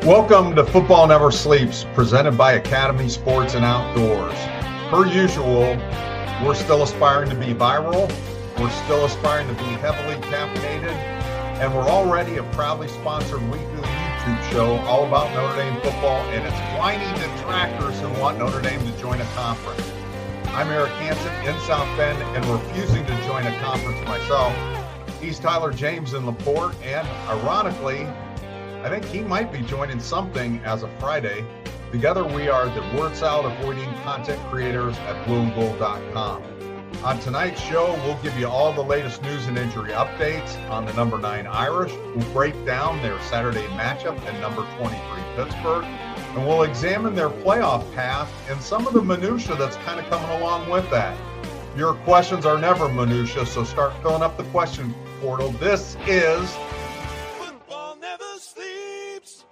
Welcome to Football Never Sleeps, presented by Academy Sports and Outdoors. Per usual, we're still aspiring to be viral, we're still aspiring to be heavily caffeinated, and we're already a proudly sponsored weekly YouTube show all about Notre Dame football and its whiny detractors who want Notre Dame to join a conference. I'm Eric Hansen in South Bend and refusing to join a conference myself. He's Tyler James in LaPorte, and ironically, I think he might be joining something as of Friday. Together, we are the word salad avoiding content creators at blueandgold.com. On tonight's show, we'll give you all the latest news and injury updates on the number 9 Irish. We'll break down their Saturday matchup and number 23 Pittsburgh, and we'll examine their playoff path and some of the minutia that's kind of coming along with that. Your questions are never minutia, so start filling up the question portal. This is Football Never Sleeps.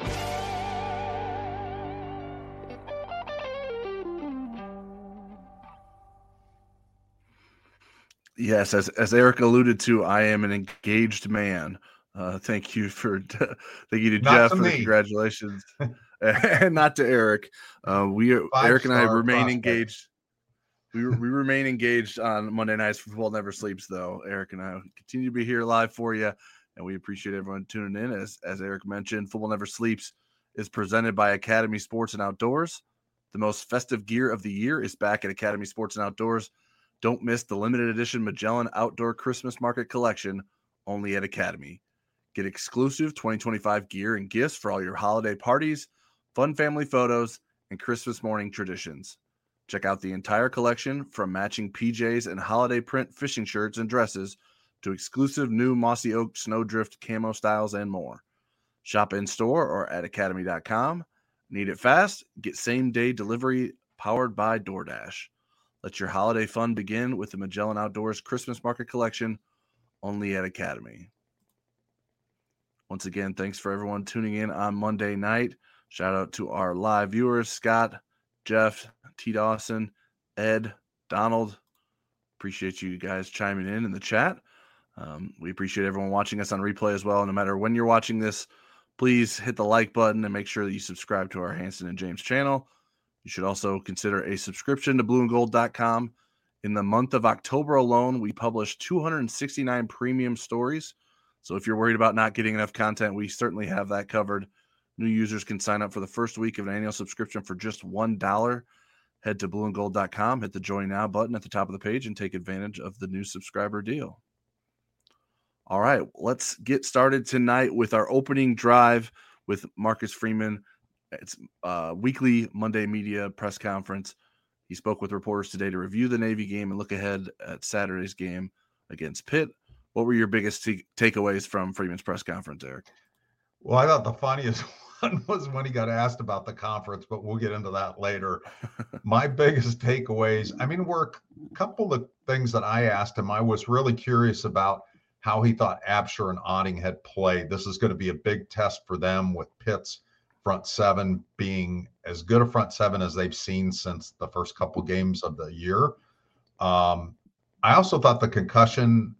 Yes, as Eric alluded to, I am an engaged man. Thank you to Jeff for the congratulations, and not to Eric. Eric and I remain engaged. We remain engaged on Monday nights for Football Never Sleeps, though. Eric and I continue to be here live for you, and we appreciate everyone tuning in. As Eric mentioned, Football Never Sleeps is presented by Academy Sports and Outdoors. The most festive gear of the year is back at Academy Sports and Outdoors. Don't miss the limited edition Magellan Outdoor Christmas Market Collection, only at Academy. Get exclusive 2025 gear and gifts for all your holiday parties, fun family photos, and Christmas morning traditions. Check out the entire collection from matching PJs and holiday print fishing shirts and dresses to exclusive new Mossy Oak Snowdrift camo styles and more. Shop in-store or at academy.com. Need it fast? Get same-day delivery powered by DoorDash. Let your holiday fun begin with the Magellan Outdoors Christmas Market Collection, only at Academy. Once again, thanks for everyone tuning in on Monday night. Shout out to our live viewers, Scott, Jeff, T. Dawson, Ed, Donald. Appreciate you guys chiming in the chat. We appreciate everyone watching us on replay as well. No matter when you're watching this, please hit the like button and make sure that you subscribe to our Hansen and James channel. You should also consider a subscription to blueandgold.com. In the month of October alone, we published 269 premium stories. So if you're worried about not getting enough content, we certainly have that covered. New users can sign up for the first week of an annual subscription for just $1. Head to blueandgold.com, hit the Join Now button at the top of the page, and take advantage of the new subscriber deal. All right, let's get started tonight with our opening drive with Marcus Freeman. It's weekly Monday media press conference. He spoke with reporters today to review the Navy game and look ahead at Saturday's game against Pitt. What were your biggest takeaways from Freeman's press conference, Eric? Well, I thought the funniest one was when he got asked about the conference, but we'll get into that later. My biggest takeaways, were a couple of things that I asked him. I was really curious about how he thought Absher and Otting had played. This is going to be a big test for them with Pitt's front seven being as good a front seven as they've seen since the first couple games of the year. I also thought the concussion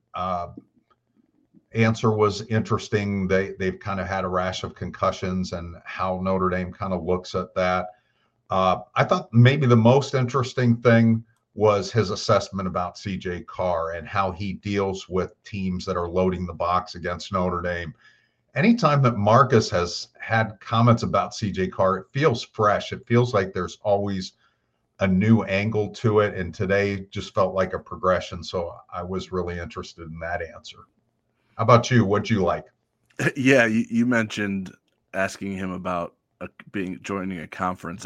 answer was interesting. They've kind of had a rash of concussions and how Notre Dame kind of looks at that. I thought maybe the most interesting thing was his assessment about CJ Carr and how he deals with teams that are loading the box against Notre Dame. Anytime that Marcus has had comments about CJ Carr, it feels fresh. It feels like there's always a new angle to it. And today just felt like a progression. So I was really interested in that answer. How about you? What'd you like? Yeah, you mentioned asking him about joining a conference.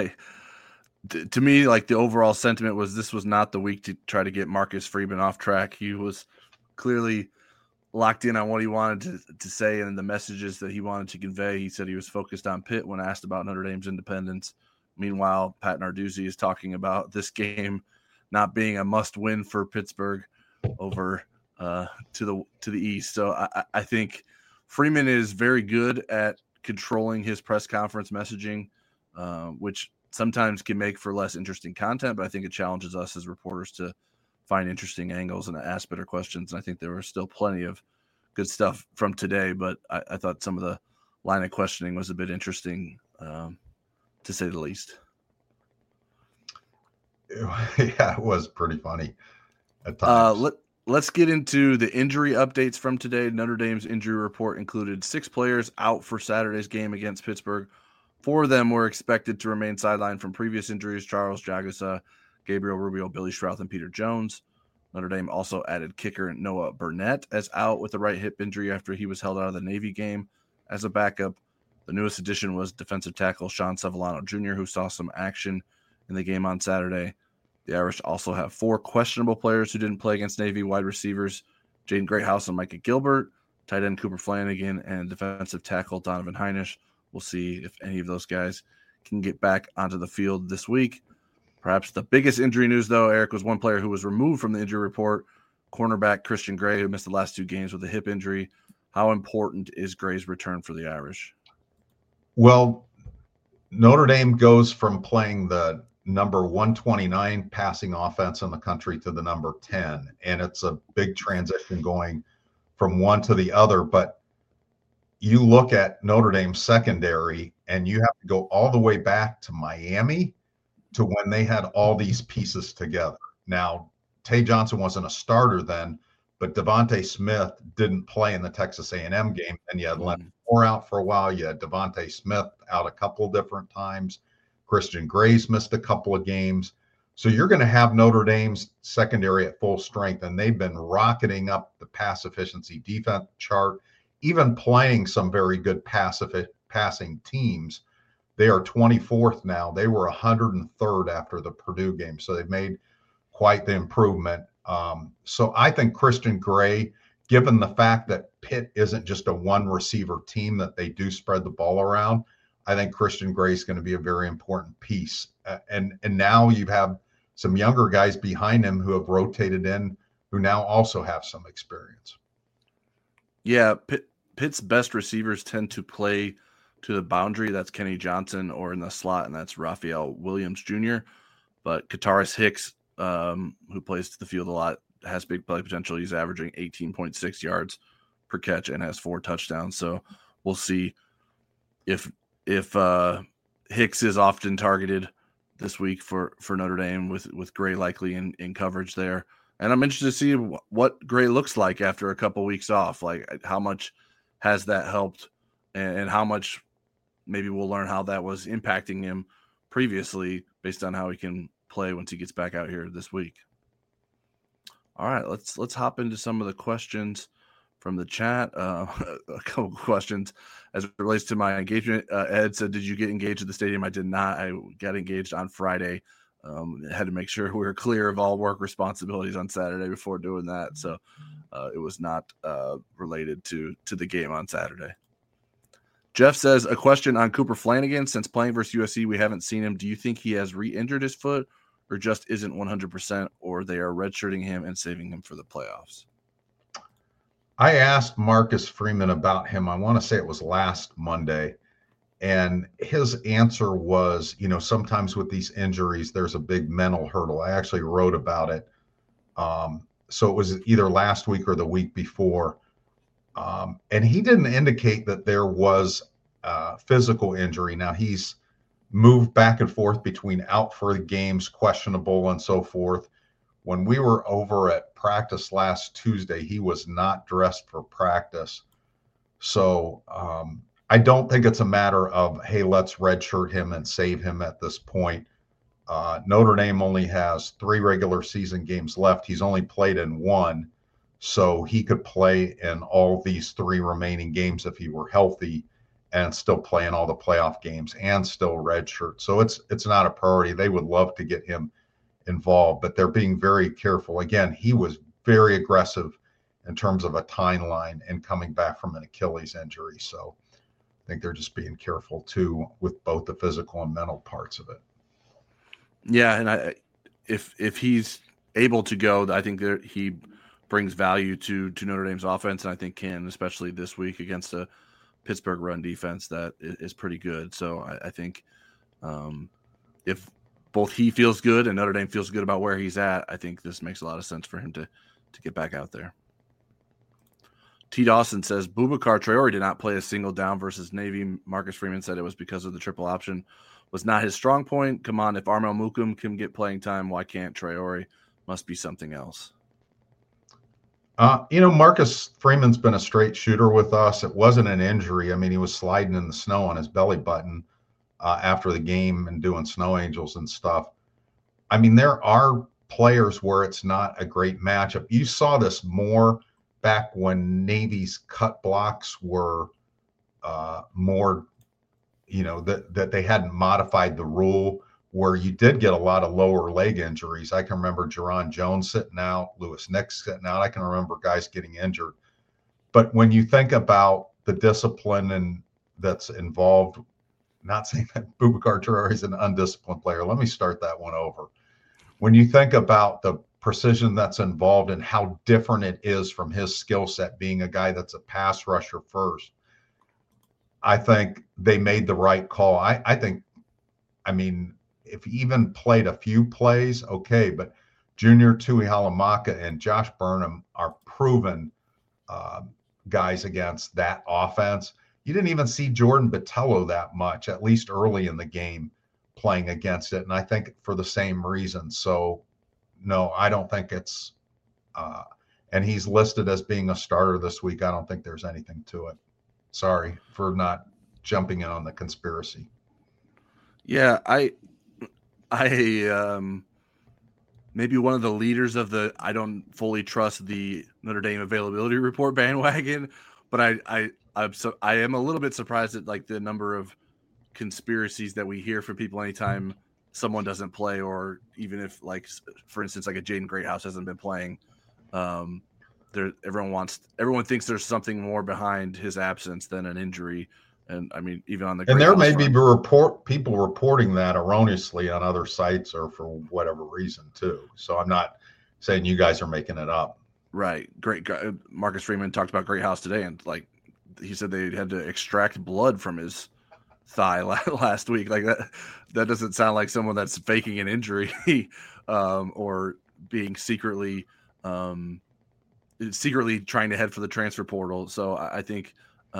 To me, like the overall sentiment was this was not the week to try to get Marcus Freeman off track. He was clearly locked in on what he wanted to say and the messages that he wanted to convey. He said he was focused on Pitt when asked about Notre Dame's independence. Meanwhile, Pat Narduzzi is talking about this game not being a must-win for Pittsburgh over to the east. So I think Freeman is very good at controlling his press conference messaging, which sometimes can make for less interesting content, but I think it challenges us as reporters to find interesting angles and ask better questions. And I think there was still plenty of good stuff from today, but I thought some of the line of questioning was a bit interesting, to say the least. Yeah, it was pretty funny at times. Let's get into the injury updates from today. Notre Dame's injury report included 6 players out for Saturday's game against Pittsburgh. 4 of them were expected to remain sidelined from previous injuries: Charles Jagusa, Gabriel Rubio, Billy Strouth, and Peter Jones. Notre Dame also added kicker Noah Burnett as out with a right hip injury after he was held out of the Navy game as a backup. The newest addition was defensive tackle Sean Sevillano Jr., who saw some action in the game on Saturday. The Irish also have 4 questionable players who didn't play against Navy: wide receivers Jaden Greathouse and Micah Gilbert, tight end Cooper Flanagan, and defensive tackle Donovan Heinisch. We'll see if any of those guys can get back onto the field this week. Perhaps the biggest injury news, though, Eric, was one player who was removed from the injury report, cornerback Christian Gray, who missed the last 2 games with a hip injury. How important is Gray's return for the Irish? Well, Notre Dame goes from playing the number 129 passing offense in the country to the number 10. And it's a big transition going from one to the other. But you look at Notre Dame's secondary and you have to go all the way back to Miami to when they had all these pieces together. Now, Tay Johnson wasn't a starter then, but Devontae Smith didn't play in the Texas A&M game. And you had Leonard Moore out for a while. You had Devontae Smith out a couple of different times. Christian Gray's missed a couple of games. So you're going to have Notre Dame's secondary at full strength, and they've been rocketing up the pass efficiency defense chart, even playing some very good passing teams. They are 24th now. They were 103rd after the Purdue game. So they've made quite the improvement. So I think Christian Gray, given the fact that Pitt isn't just a one receiver team, that they do spread the ball around, I think Christian Gray is going to be a very important piece. And now you have some younger guys behind him who have rotated in, who now also have some experience. Yeah, Pitt's best receivers tend to play to the boundary. That's Kenny Johnson, or in the slot, and that's Raphael Williams Jr. But Kataris Hicks, who plays to the field a lot, has big play potential. He's averaging 18.6 yards per catch and has 4 touchdowns. So we'll see if Hicks is often targeted this week for Notre Dame, with Gray likely in coverage there. And I'm interested to see what Gray looks like after a couple weeks off. Like, how much has that helped, and how much maybe we'll learn how that was impacting him previously based on how he can play once he gets back out here this week. All right, let's hop into some of the questions from the chat. A couple questions as it relates to my engagement. Ed said, "Did you get engaged at the stadium?" I did not. I got engaged on Friday. Had to make sure we were clear of all work responsibilities on Saturday before doing that. So it was not related to the game on Saturday. Jeff says, "A question on Cooper Flanagan. Since playing versus USC, we haven't seen him. Do you think he has re-injured his foot, or just isn't 100%, or they are redshirting him and saving him for the playoffs?" I asked Marcus Freeman about him. I want to say it was last Monday. And his answer was, sometimes with these injuries, there's a big mental hurdle. I actually wrote about it. So it was either last week or the week before. And he didn't indicate that there was a physical injury. Now, he's moved back and forth between out for the games, questionable, and so forth. When we were over at practice last Tuesday, he was not dressed for practice. So I don't think it's a matter of, hey, let's redshirt him and save him at this point. Notre Dame only has 3 regular season games left. He's only played in 1. So he could play in all these 3 remaining games if he were healthy, and still play in all the playoff games and still redshirt. So it's not a priority. They would love to get him involved, but they're being very careful. Again, he was very aggressive in terms of a timeline and coming back from an Achilles injury. So I think they're just being careful too with both the physical and mental parts of it. Yeah, and if he's able to go, I think that he brings value to Notre Dame's offense, and I think can, especially this week against a Pittsburgh run defense that is pretty good. So I think if both he feels good and Notre Dame feels good about where he's at, I think this makes a lot of sense for him to get back out there. T. Dawson says Boubacar Traore did not play a single down versus Navy. Marcus Freeman said it was because of the triple option was not his strong point. Come on, if Armel Mukum can get playing time, why can't Traore? Must be something else. Marcus Freeman's been a straight shooter with us. It wasn't an injury. I mean, he was sliding in the snow on his belly button after the game and doing snow angels and stuff. I mean, there are players where it's not a great matchup. You saw this more back when Navy's cut blocks were more, that they hadn't modified the rule, where you did get a lot of lower leg injuries. I can remember Jerron Jones sitting out, Lewis Nix sitting out. I can remember guys getting injured. But when you think about the discipline and that's involved, not saying that Boubacar Traore is an undisciplined player. Let me start that one over. When you think about the precision that's involved and how different it is from his skill set, being a guy that's a pass rusher first, I think they made the right call. I mean, if he even played a few plays, okay, but Junior Tuihalamaka and Josh Burnham are proven guys against that offense. You didn't even see Jordan Botelho that much, at least early in the game, playing against it, and I think for the same reason. So, no, I don't think it's and he's listed as being a starter this week. I don't think there's anything to it. Sorry for not jumping in on the conspiracy. Yeah, I maybe one of the leaders of the I don't fully trust the Notre Dame availability report bandwagon, but I am a little bit surprised at like the number of conspiracies that we hear from people anytime someone doesn't play, or even if, like, for instance, like a Jaden Greathouse hasn't been playing. Everyone thinks there's something more behind his absence than an injury. And I mean, even on the and there may be people reporting that erroneously on other sites or for whatever reason too. So I'm not saying you guys are making it up. Right. Great. Marcus Freeman talked about Greathouse today, and like he said they had to extract blood from his thigh last week. Like that doesn't sound like someone that's faking an injury or being secretly trying to head for the transfer portal. So I think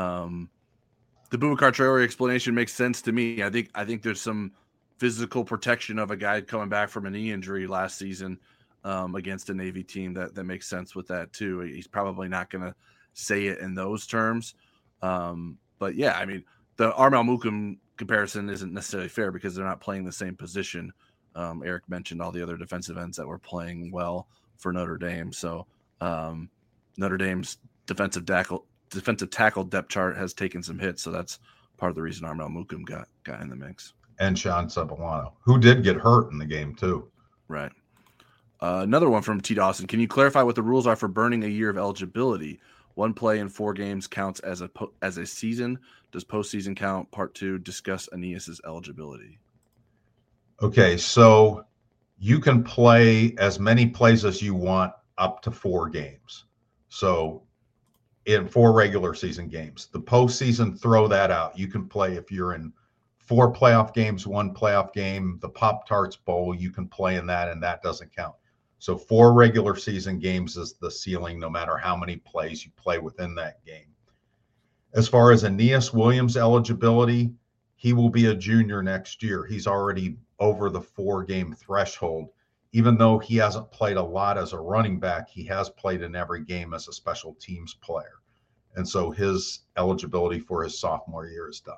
the Boubacar Traore explanation makes sense to me. I think there's some physical protection of a guy coming back from a knee injury last season against a Navy team that makes sense with that too. He's probably not going to say it in those terms. But yeah, I mean, the Armel Mukum comparison isn't necessarily fair because they're not playing the same position. Eric mentioned all the other defensive ends that were playing well for Notre Dame. So Notre Dame's defensive tackle depth chart has taken some hits. So that's part of the reason Armel Mukum got in the mix. And Sean Ceballos, who did get hurt in the game too. Right. Another one from T. Dawson. Can you clarify what the rules are for burning a year of eligibility? 1 play in 4 games counts as a season. Does postseason count? Part 2, discuss Aeneas's eligibility. Okay, so you can play as many plays as you want up to 4 games. So in 4 regular season games, the postseason, throw that out. You can play if you're in 4 playoff games, 1 playoff game, the Pop-Tarts Bowl, you can play in that, and that doesn't count. So 4 regular season games is the ceiling, no matter how many plays you play within that game. As far as Aeneas Williams' eligibility, he will be a junior next year. He's already over the 4-game threshold. Even though he hasn't played a lot as a running back, he has played in every game as a special teams player. And so his eligibility for his sophomore year is done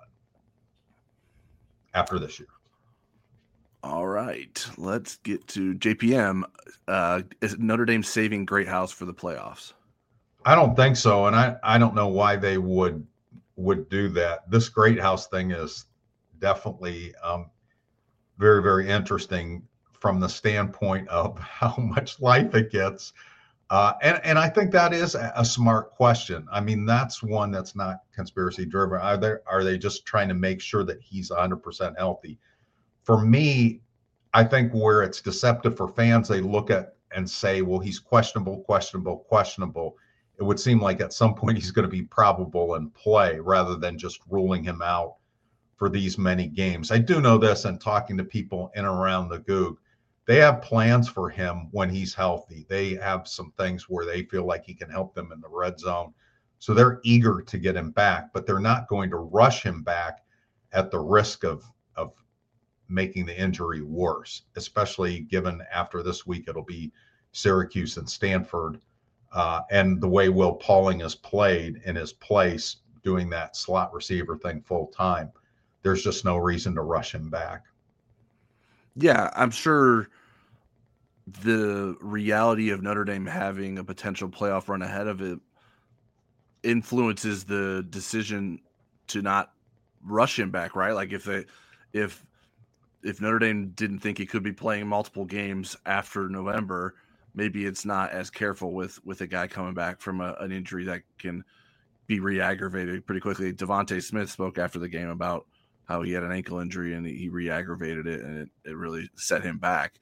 after this year. All right, let's get to JPM. Is Notre Dame saving Greathouse for the playoffs? I don't think so, and I don't know why they would do that. This Greathouse thing is definitely very, very interesting from the standpoint of how much life it gets. And I think that is a smart question. I mean, that's one that's not conspiracy driven. Are they just trying to make sure that he's 100% healthy? For me, I think where it's deceptive for fans, they look at and say, well, he's questionable. It would seem like at some point he's going to be probable and play rather than just ruling him out for these many games. I do know this, and talking to people in and around the Goog, they have plans for him when he's healthy. They have some things where they feel like he can help them in the red zone. So they're eager to get him back, but they're not going to rush him back at the risk of making the injury worse, especially given after this week it'll be Syracuse and Stanford, and the way Will Pauling has played in his place doing that slot receiver thing full time. There's just no reason to rush him back. Yeah, I'm sure the reality of Notre Dame having a potential playoff run ahead of it influences the decision to not rush him back, right? Like if Notre Dame didn't think he could be playing multiple games after November, maybe it's not as careful with a guy coming back from an injury that can be re-aggravated pretty quickly. Devontae Smith spoke after the game about how he had an ankle injury and he re-aggravated it, and it really set him back.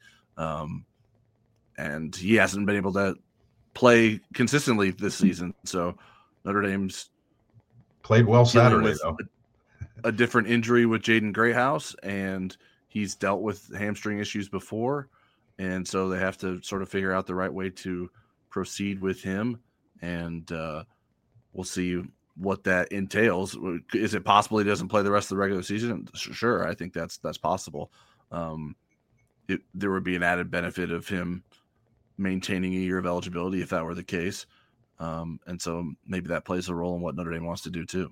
And he hasn't been able to play consistently this season. So Notre Dame's played well Saturday, though. A different injury with Jaden Greathouse, and he's dealt with hamstring issues before. And so they have to sort of figure out the right way to proceed with him. And we'll see what that entails. Is it possible he doesn't play the rest of the regular season? Sure. I think that's possible. There would be an added benefit of him maintaining a year of eligibility if that were the case. And so maybe that plays a role in what Notre Dame wants to do too.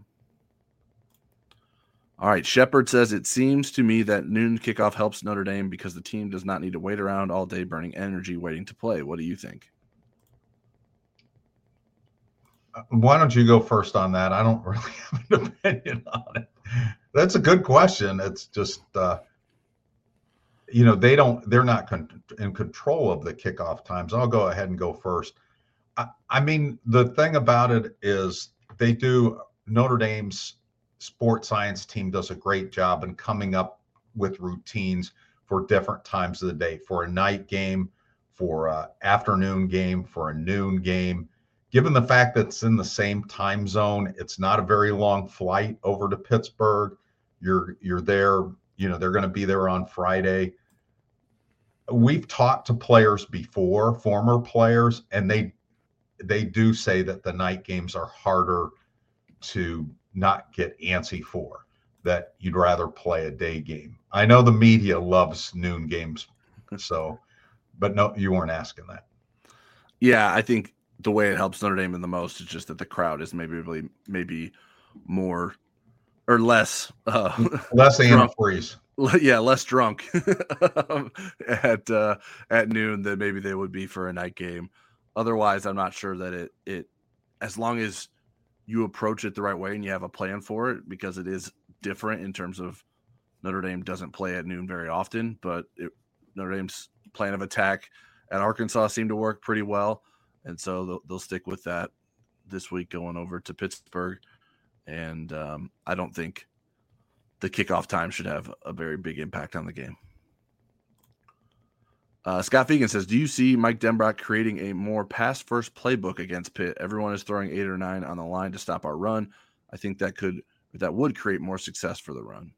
All right. Shepard says, it seems to me that noon kickoff helps Notre Dame because the team does not need to wait around all day burning energy waiting to play. What do you think? Why don't you go first on that? I don't really have an opinion on it. That's a good question. It's just, they're not in control of the kickoff times. I'll go ahead and go first. I mean, the thing about it is Notre Dame's sports science team does a great job in coming up with routines for different times of the day, for a night game, for an afternoon game, for a noon game. Given the fact that it's in the same time zone, it's not a very long flight over to Pittsburgh. You're there, they're going to be there on Friday. We've talked to players before, former players, and they do say that the night games are harder to not get antsy for, that you'd rather play a day game. I know the media loves noon games, but no, you weren't asking that. Yeah, I think the way it helps Notre Dame in the most is just that the crowd is maybe more or less less antifreeze. Yeah, less drunk at noon than maybe they would be for a night game. Otherwise, I'm not sure that it as long as you approach it the right way and you have a plan for it, because it is different in terms of Notre Dame doesn't play at noon very often, but Notre Dame's plan of attack at Arkansas seemed to work pretty well. And so they'll stick with that this week going over to Pittsburgh. And I don't think the kickoff time should have a very big impact on the game. Scott Fegan says, do you see Mike Denbrock creating a more pass-first playbook against Pitt? Everyone is throwing 8 or 9 on the line to stop our run. I think that would create more success for the run.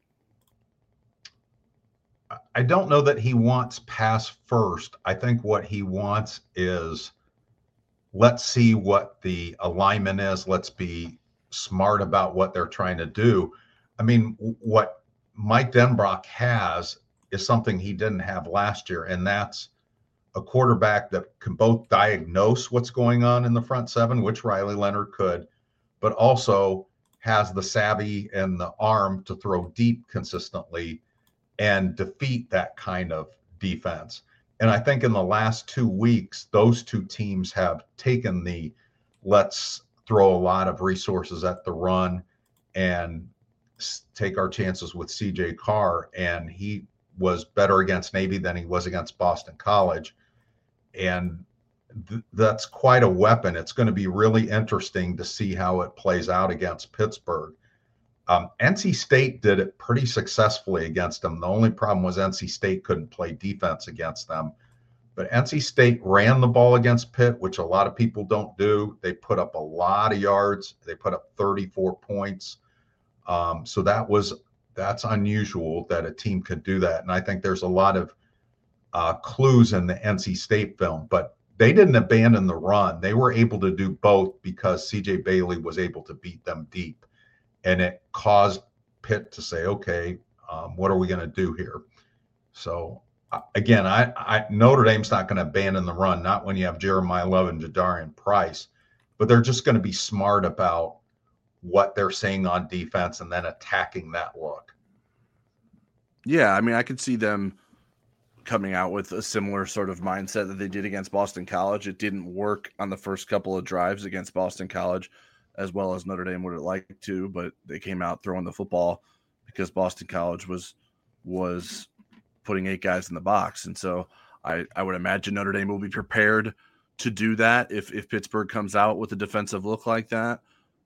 I don't know that he wants pass first. I think what he wants is, let's see what the alignment is. Let's be smart about what they're trying to do. I mean, what Mike Denbrock has is something he didn't have last year, and that's a quarterback that can both diagnose what's going on in the front seven, which Riley Leonard could, but also has the savvy and the arm to throw deep consistently and defeat that kind of defense. And I think in the last 2 weeks, those two teams have taken let's throw a lot of resources at the run and take our chances with CJ Carr. And he was better against Navy than he was against Boston College. And that's quite a weapon. It's going to be really interesting to see how it plays out against Pittsburgh. NC State did it pretty successfully against them. The only problem was NC State couldn't play defense against them. But NC State ran the ball against Pitt, which a lot of people don't do. They put up a lot of yards. They put up 34 points. So that's unusual that a team could do that. And I think there's a lot of clues in the NC State film. But they didn't abandon the run. They were able to do both because C.J. Bailey was able to beat them deep. And it caused Pitt to say, okay, what are we going to do here? So, again, Notre Dame's not going to abandon the run, not when you have Jeremiah Love and Jadarian Price, but they're just going to be smart about what they're saying on defense and then attacking that look. Yeah, I mean, I could see them coming out with a similar sort of mindset that they did against Boston College. It didn't work on the first couple of drives against Boston College as well as Notre Dame would have liked to, but they came out throwing the football because Boston College was putting 8 guys in the box. And so I would imagine Notre Dame will be prepared to do that if Pittsburgh comes out with a defensive look like that.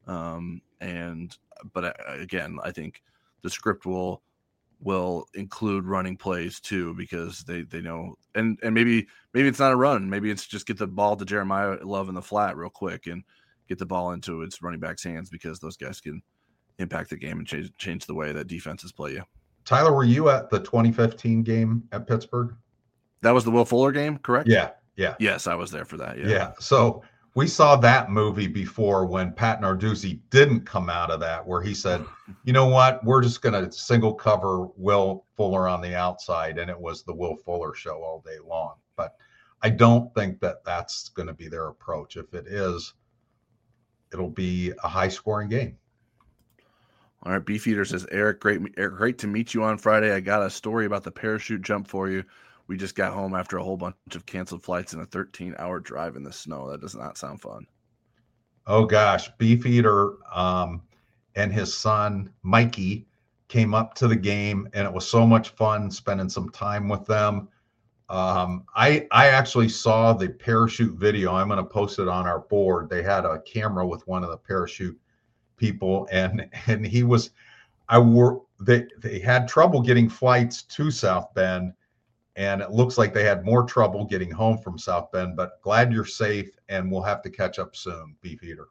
But again, I think the script will include running plays too, because they know, and maybe it's not a run. Maybe it's just get the ball to Jeremiah Love in the flat real quick and get the ball into its running back's hands, because those guys can impact the game and change the way that defenses play you. Tyler, were you at the 2015 game at Pittsburgh? That was the Will Fuller game, correct? Yeah. Yes, I was there for that. Yeah. So we saw that movie before when Pat Narduzzi didn't come out of that, where he said, you know what, we're just going to single cover Will Fuller on the outside. And it was the Will Fuller show all day long. But I don't think that that's going to be their approach. If it is, it'll be a high scoring game. All right. Beefeater says, Eric, great to meet you on Friday. I got a story about the parachute jump for you. We just got home after a whole bunch of canceled flights and a 13-hour drive in the snow. That does not sound fun. Oh, gosh. Beefeater and his son, Mikey, came up to the game, and it was so much fun spending some time with them. I actually saw the parachute video. I'm going to post it on our board. They had a camera with one of the parachute people, and he was they had trouble getting flights to South Bend, and it looks like they had more trouble getting home from South Bend, but glad you're safe, and we'll have to catch up soon, Beefeater.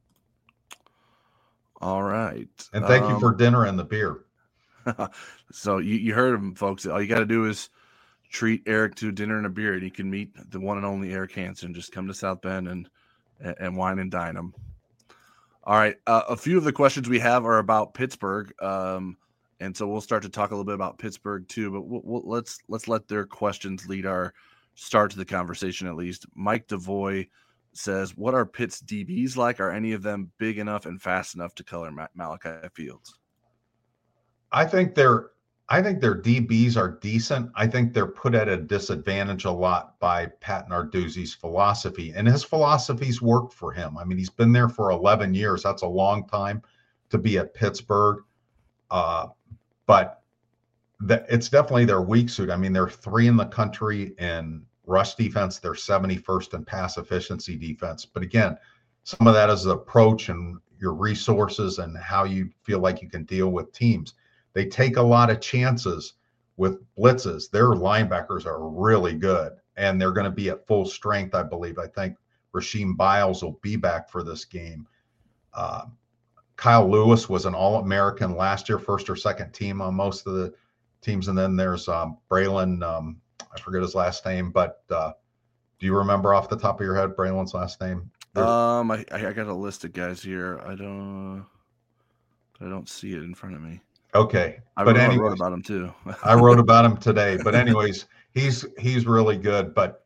All right. And thank you for dinner and the beer. So you heard him, folks. All you got to do is treat Eric to dinner and a beer, and you can meet the one and only Eric Hansen. Just come to South Bend and wine and dine him. All right. A few of the questions we have are about Pittsburgh. And so we'll start to talk a little bit about Pittsburgh too, but let's let their questions lead our start to the conversation at least. Mike DeVoy says, what are Pitt's DBs like? Are any of them big enough and fast enough to color Malachi Fields? I think their DBs are decent. I think they're put at a disadvantage a lot by Pat Narduzzi's philosophy, and his philosophy's worked for him. I mean, he's been there for 11 years. That's a long time to be at Pittsburgh. But it's definitely their weak suit. I mean, they're 3 in the country in rush defense. They're 71st in pass efficiency defense. But again, some of that is the approach and your resources and how you feel like you can deal with teams. They take a lot of chances with blitzes. Their linebackers are really good, and they're going to be at full strength, I believe. I think Rasheem Biles will be back for this game. Kyle Lewis was an All-American last year, first or second team on most of the teams. And then there's Braylon, I forget his last name, but do you remember off the top of your head Braylon's last name? I got a list of guys here. I don't see it in front of me. Okay. I wrote about him too. I wrote about him today. But anyways, he's really good. But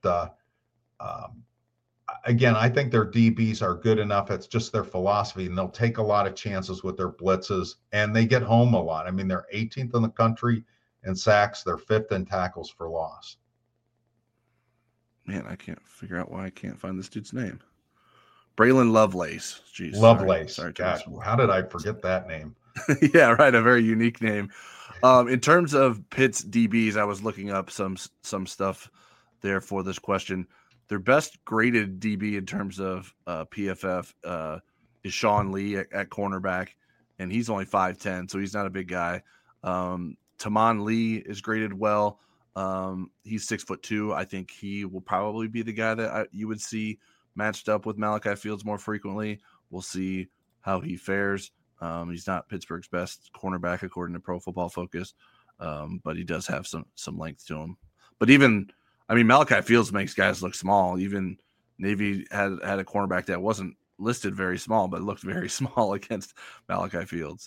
again, I think their DBs are good enough. It's just their philosophy, and they'll take a lot of chances with their blitzes, and they get home a lot. I mean, they're 18th in the country in sacks. They're 5th in tackles for loss. Man, I can't figure out why I can't find this dude's name. Braylon Lovelace. Jeez, Lovelace. Sorry, gosh, how did I forget that name? Yeah, right. A very unique name. In terms of Pitt's DBs, I was looking up some stuff there for this question. Their best graded DB in terms of PFF is Sean Lee at cornerback, and he's only 5'10", so he's not a big guy. Taman Lee is graded well. He's 6'2". I think he will probably be the guy that you would see matched up with Malachi Fields more frequently. We'll see how he fares. He's not Pittsburgh's best cornerback according to Pro Football Focus, but he does have some length to him. But even I mean, Malachi Fields makes guys look small. Even Navy had a cornerback that wasn't listed very small, but looked very small against Malachi Fields.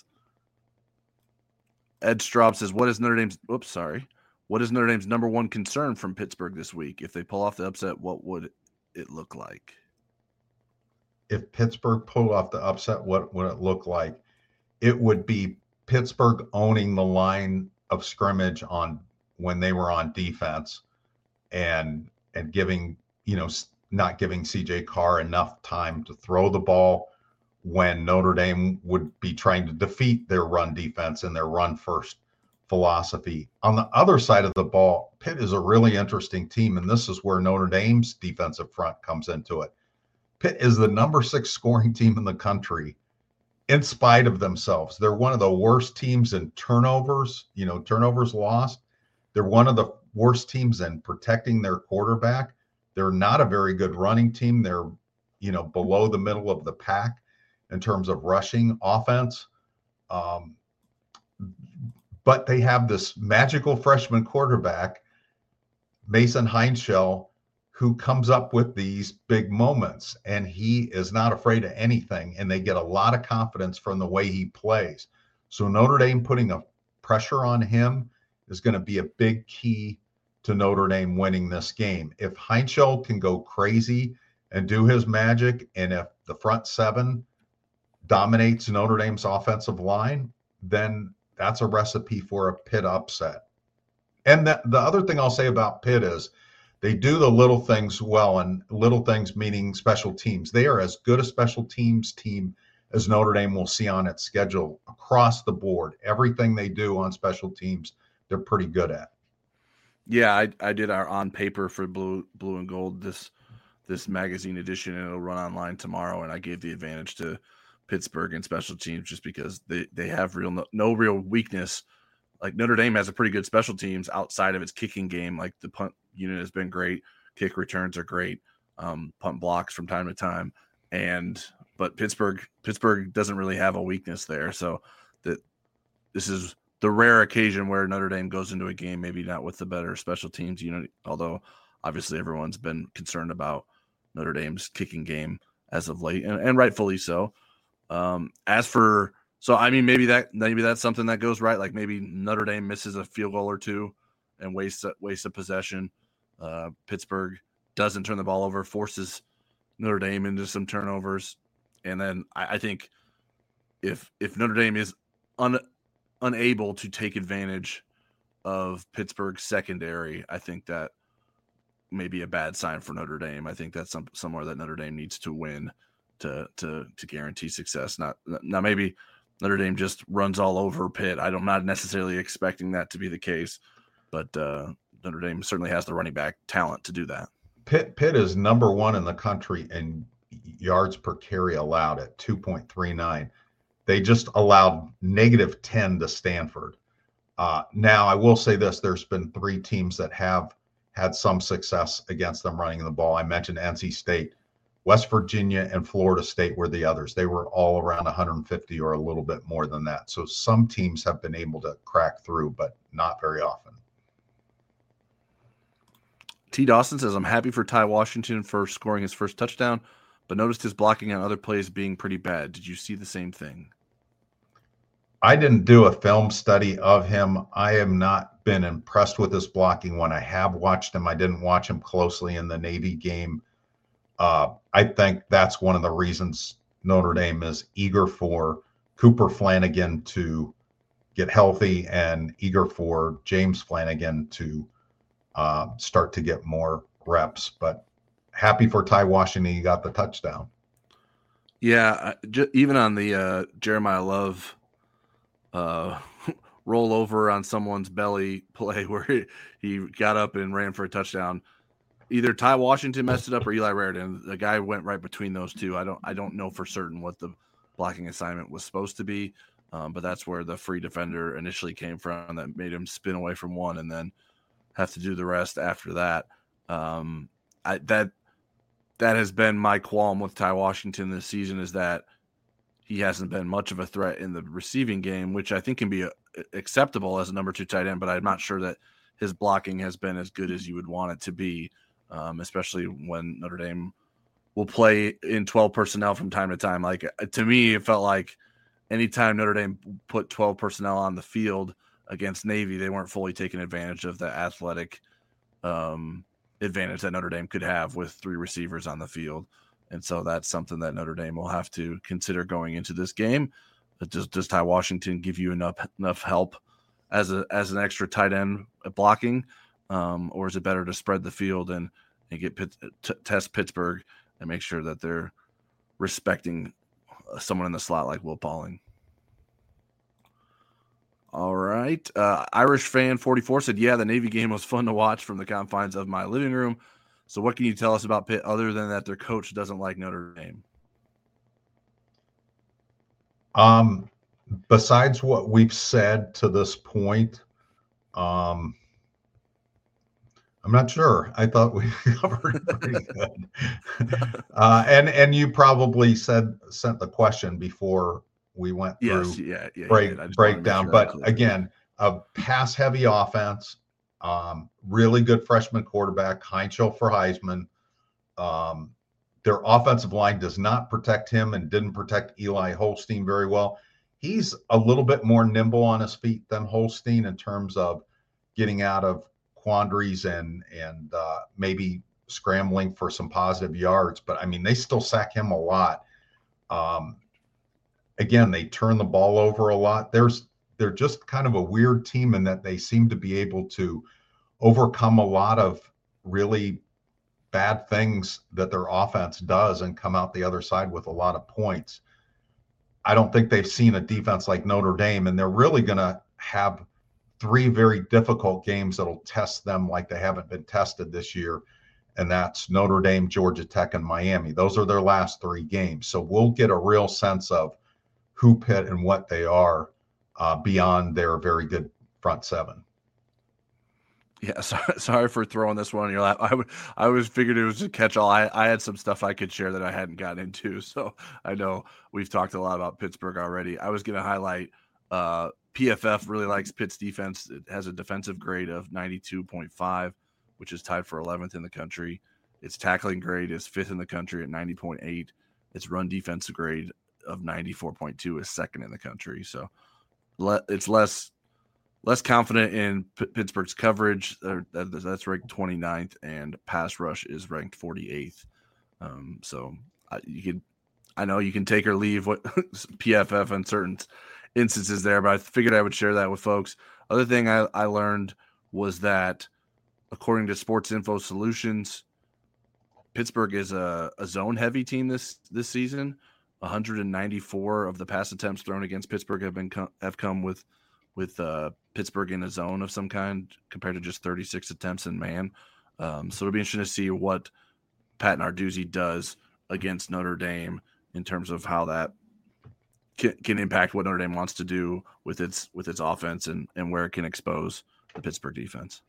Ed Straub says, what is Notre Dame's number one concern from Pittsburgh this week? If they pull off the upset, what would it look like? If Pittsburgh pulled off the upset, what would it look like? It would be Pittsburgh owning the line of scrimmage on when they were on defense and giving, not giving CJ Carr enough time to throw the ball when Notre Dame would be trying to defeat their run defense and their run first philosophy. On the other side of the ball, Pitt is a really interesting team, and this is where Notre Dame's defensive front comes into it. Pitt is the number 6 scoring team in the country in spite of themselves. They're one of the worst teams in turnovers, turnovers lost. They're one of the worst teams in protecting their quarterback. They're not a very good running team. They're, below the middle of the pack in terms of rushing offense. But they have this magical freshman quarterback, Mason Heinschel, who comes up with these big moments, and he is not afraid of anything, and they get a lot of confidence from the way he plays. So Notre Dame putting a pressure on him is going to be a big key to Notre Dame winning this game. If Heinschel can go crazy and do his magic, and if the front 7 dominates Notre Dame's offensive line, then that's a recipe for a Pitt upset. And the other thing I'll say about Pitt is they do the little things well, and little things meaning special teams. They are as good a special teams team as Notre Dame will see on its schedule across the board. Everything they do on special teams, they're pretty good at. Yeah, I did our on paper for Blue and Gold this magazine edition, and it'll run online tomorrow. And I gave the advantage to Pittsburgh and special teams just because they have no real weakness. Like Notre Dame has a pretty good special teams outside of its kicking game. Like the punt unit has been great, kick returns are great, punt blocks from time to time, but Pittsburgh doesn't really have a weakness there. So this is the rare occasion where Notre Dame goes into a game maybe not with the better special teams unit, although obviously everyone's been concerned about Notre Dame's kicking game as of late, and rightfully so. Maybe that's something that goes right. Like maybe Notre Dame misses a field goal or two and wastes a possession. Pittsburgh doesn't turn the ball over, forces Notre Dame into some turnovers. And then I think if Notre Dame is unable to take advantage of Pittsburgh's secondary, I think that may be a bad sign for Notre Dame. I think that's somewhere that Notre Dame needs to win to guarantee success. Not maybe Notre Dame just runs all over Pitt. I'm not necessarily expecting that to be the case, but Notre Dame certainly has the running back talent to do that. Pitt is number 1 in the country in yards per carry allowed at 2.39. They just allowed -10 to Stanford. Now, I will say this. There's been 3 teams that have had some success against them running the ball. I mentioned NC State. West Virginia and Florida State were the others. They were all around 150 or a little bit more than that. So some teams have been able to crack through, but not very often. T. Dawson says, I'm happy for Ty Washington for scoring his first touchdown, but noticed his blocking on other plays being pretty bad. Did you see the same thing? I didn't do a film study of him. I have not been impressed with his blocking when I have watched him. I didn't watch him closely in the Navy game. I think that's one of the reasons Notre Dame is eager for Cooper Flanagan to get healthy and eager for James Flanagan to start to get more reps. But happy for Ty Washington, he got the touchdown. Yeah, even on the Jeremiah Love roll over on someone's belly play where he got up and ran for a touchdown. Either Ty Washington messed it up or Eli Raridan. The guy went right between those two. I don't know for certain what the blocking assignment was supposed to be, but that's where the free defender initially came from that made him spin away from one and then have to do the rest after that. That has been my qualm with Ty Washington this season, is that he hasn't been much of a threat in the receiving game, which I think can be acceptable as a number 2 tight end, but I'm not sure that his blocking has been as good as you would want it to be, especially when Notre Dame will play in 12 personnel from time to time. Like, to me, it felt like anytime Notre Dame put 12 personnel on the field against Navy, they weren't fully taking advantage of the athletic advantage that Notre Dame could have with 3 receivers on the field. And so that's something that Notre Dame will have to consider going into this game. Does Ty Washington give you enough help as an extra tight end blocking, or is it better to spread the field and test Pittsburgh and make sure that they're respecting someone in the slot like Will Pauling? All right. Irish fan 44 said, yeah, the Navy game was fun to watch from the confines of my living room. So what can you tell us about Pitt other than that their coach doesn't like Notre Dame? Besides what we've said to this point, I'm not sure. I thought we covered pretty good. And you probably sent the question before we went through breakdown. But again, a pass-heavy offense, really good freshman quarterback, Heinzel for Heisman. Their offensive line does not protect him and didn't protect Eli Holstein very well. He's a little bit more nimble on his feet than Holstein in terms of getting out of quandaries and maybe scrambling for some positive yards. But, I mean, they still sack him a lot. Again, they turn the ball over a lot. They're just kind of a weird team in that they seem to be able to overcome a lot of really bad things that their offense does and come out the other side with a lot of points. I don't think they've seen a defense like Notre Dame, and they're really going to have 3 very difficult games that'll test them like they haven't been tested this year, and that's Notre Dame, Georgia Tech, and Miami. Those are their last 3 games. So we'll get a real sense of who Pitt and what they are beyond their very good front 7. Yeah, sorry for throwing this one on your lap. I was figured it was a catch-all. I had some stuff I could share that I hadn't gotten into, so I know we've talked a lot about Pittsburgh already. I was going to highlight PFF really likes Pitt's defense. It has a defensive grade of 92.5, which is tied for 11th in the country. Its tackling grade is 5th in the country at 90.8. Its run defensive grade of 94.2 is 2nd in the country. So it's less confident in Pittsburgh's coverage. That's ranked 29th, and pass rush is ranked 48th. So I know you can take or leave what PFF in certain instances there, but I figured I would share that with folks. Other thing I learned was that according to Sports Info Solutions, Pittsburgh is a zone-heavy team this season. 194 of the pass attempts thrown against Pittsburgh have come with Pittsburgh in a zone of some kind compared to just 36 attempts in man. So it'll be interesting to see what Pat Narduzzi does against Notre Dame in terms of how that can impact what Notre Dame wants to do with its offense and where it can expose the Pittsburgh defense.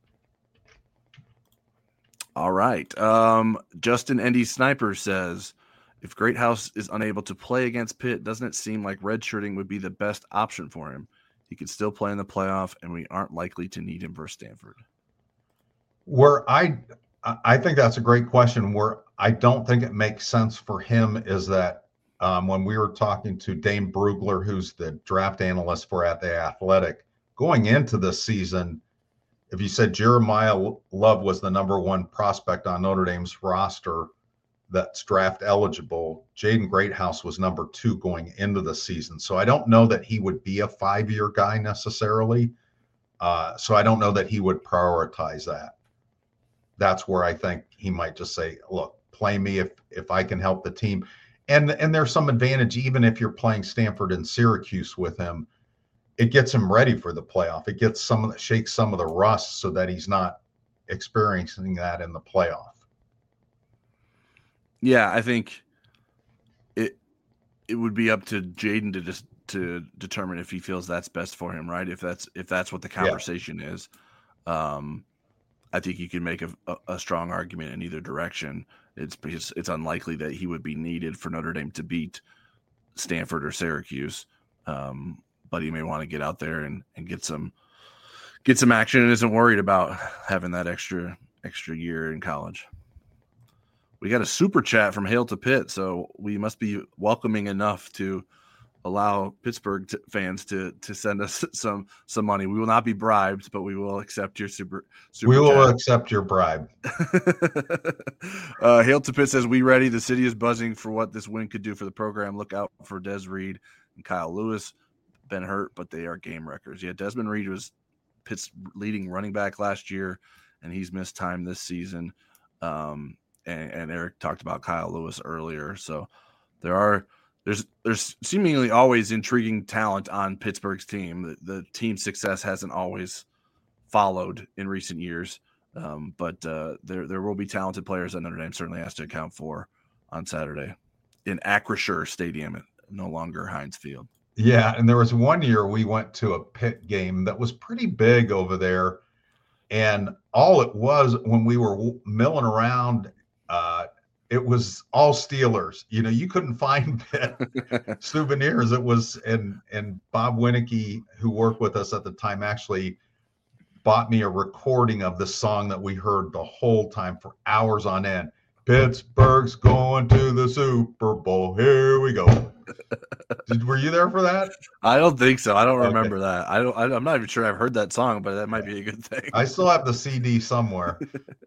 All right. Justin Endy Sniper says, if Greathouse is unable to play against Pitt, doesn't it seem like redshirting would be the best option for him? He could still play in the playoff, and we aren't likely to need him versus Stanford. Where I think that's a great question. Where I don't think it makes sense for him is that when we were talking to Dane Brugler, who's the draft analyst for The Athletic, going into this season, if you said Jeremiah Love was the number 1 prospect on Notre Dame's roster that's draft eligible, Jaden Greathouse was number 2 going into the season. So I don't know that he would be a 5-year guy necessarily. So I don't know that he would prioritize that. That's where I think he might just say, look, play me if I can help the team. And there's some advantage, even if you're playing Stanford and Syracuse with him, it gets him ready for the playoff. It gets shakes some of the rust so that he's not experiencing that in the playoff. Yeah, I think it would be up to Jaden to determine if he feels that's best for him, right? If that's what the conversation is. I think you can make a strong argument in either direction. It's unlikely that he would be needed for Notre Dame to beat Stanford or Syracuse, but he may want to get out there and get some get some action and isn't worried about having that extra year in college. We got a super chat from Hail to Pitt, so we must be welcoming enough to allow Pittsburgh fans to send us some money. We will not be bribed, but we will accept your super we will chat. Accept your bribe. Hail to Pitt says, we ready. The city is buzzing for what this win could do for the program. Look out for Des Reed and Kyle Lewis. Been hurt, but they are game wreckers. Yeah, Desmond Reed was Pitt's leading running back last year, and he's missed time this season. And Eric talked about Kyle Lewis earlier. So there's seemingly always intriguing talent on Pittsburgh's team. The team's success hasn't always followed in recent years, but there will be talented players that Notre Dame certainly has to account for on Saturday in Acrisure Stadium, no longer Heinz Field. Yeah, and there was one year we went to a Pitt game that was pretty big over there, and all it was when we were milling around, it was all Steelers. You know, you couldn't find Pitt souvenirs. It was, and Bob Winicky, who worked with us at the time, actually bought me a recording of the song that we heard the whole time for hours on end. Pittsburgh's going to the Super Bowl. Here we go. Were you there for that? I don't think so. I don't remember that. I'm not even sure I've heard that song, but that might be a good thing. I still have the CD somewhere.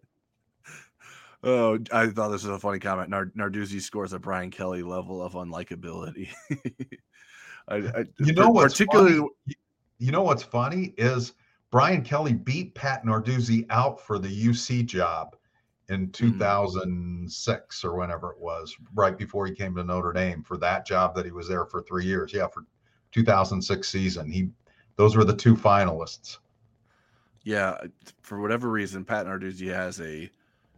Oh, I thought this was a funny comment. Narduzzi scores a Brian Kelly level of unlikability. You know what's funny is Brian Kelly beat Pat Narduzzi out for the UC job in 2006 or whenever it was, right before he came to Notre Dame for that job that he was there for 3 years. Yeah, for 2006 season. Those were the two finalists. Yeah, for whatever reason, Pat Narduzzi has a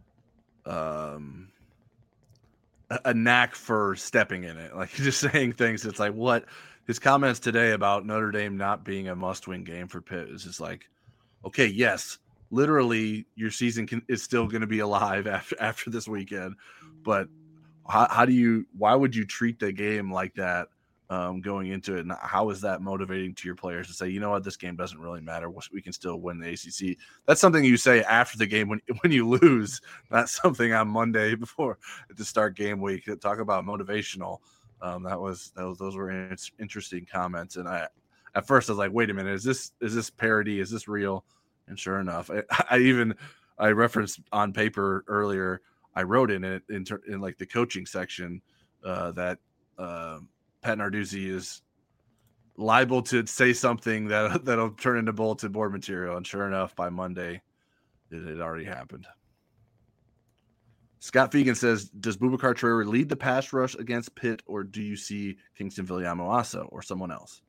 knack for stepping in it. Like, just saying things. It's like, what his comments today about Notre Dame not being a must-win game for Pitt is just like, okay, yes, literally your season is still going to be alive after this weekend, but why would you treat the game like that going into it? And how is that motivating to your players to say, you know what, this game doesn't really matter. We can still win the ACC. That's something you say after the game when you lose, not something on Monday before to start game week. Talk about motivational. Those were interesting comments. And at first I was like, wait a minute, is this parody? Is this real? And sure enough, I referenced on paper earlier, I wrote in it in like the coaching section that Pat Narduzzi is liable to say something that'll turn into bulletin board material. And sure enough, by Monday, it had already happened. Scott Fegan says, does Boubacar Traore lead the pass rush against Pitt, or do you see Kingston Viliamu-Asa or someone else?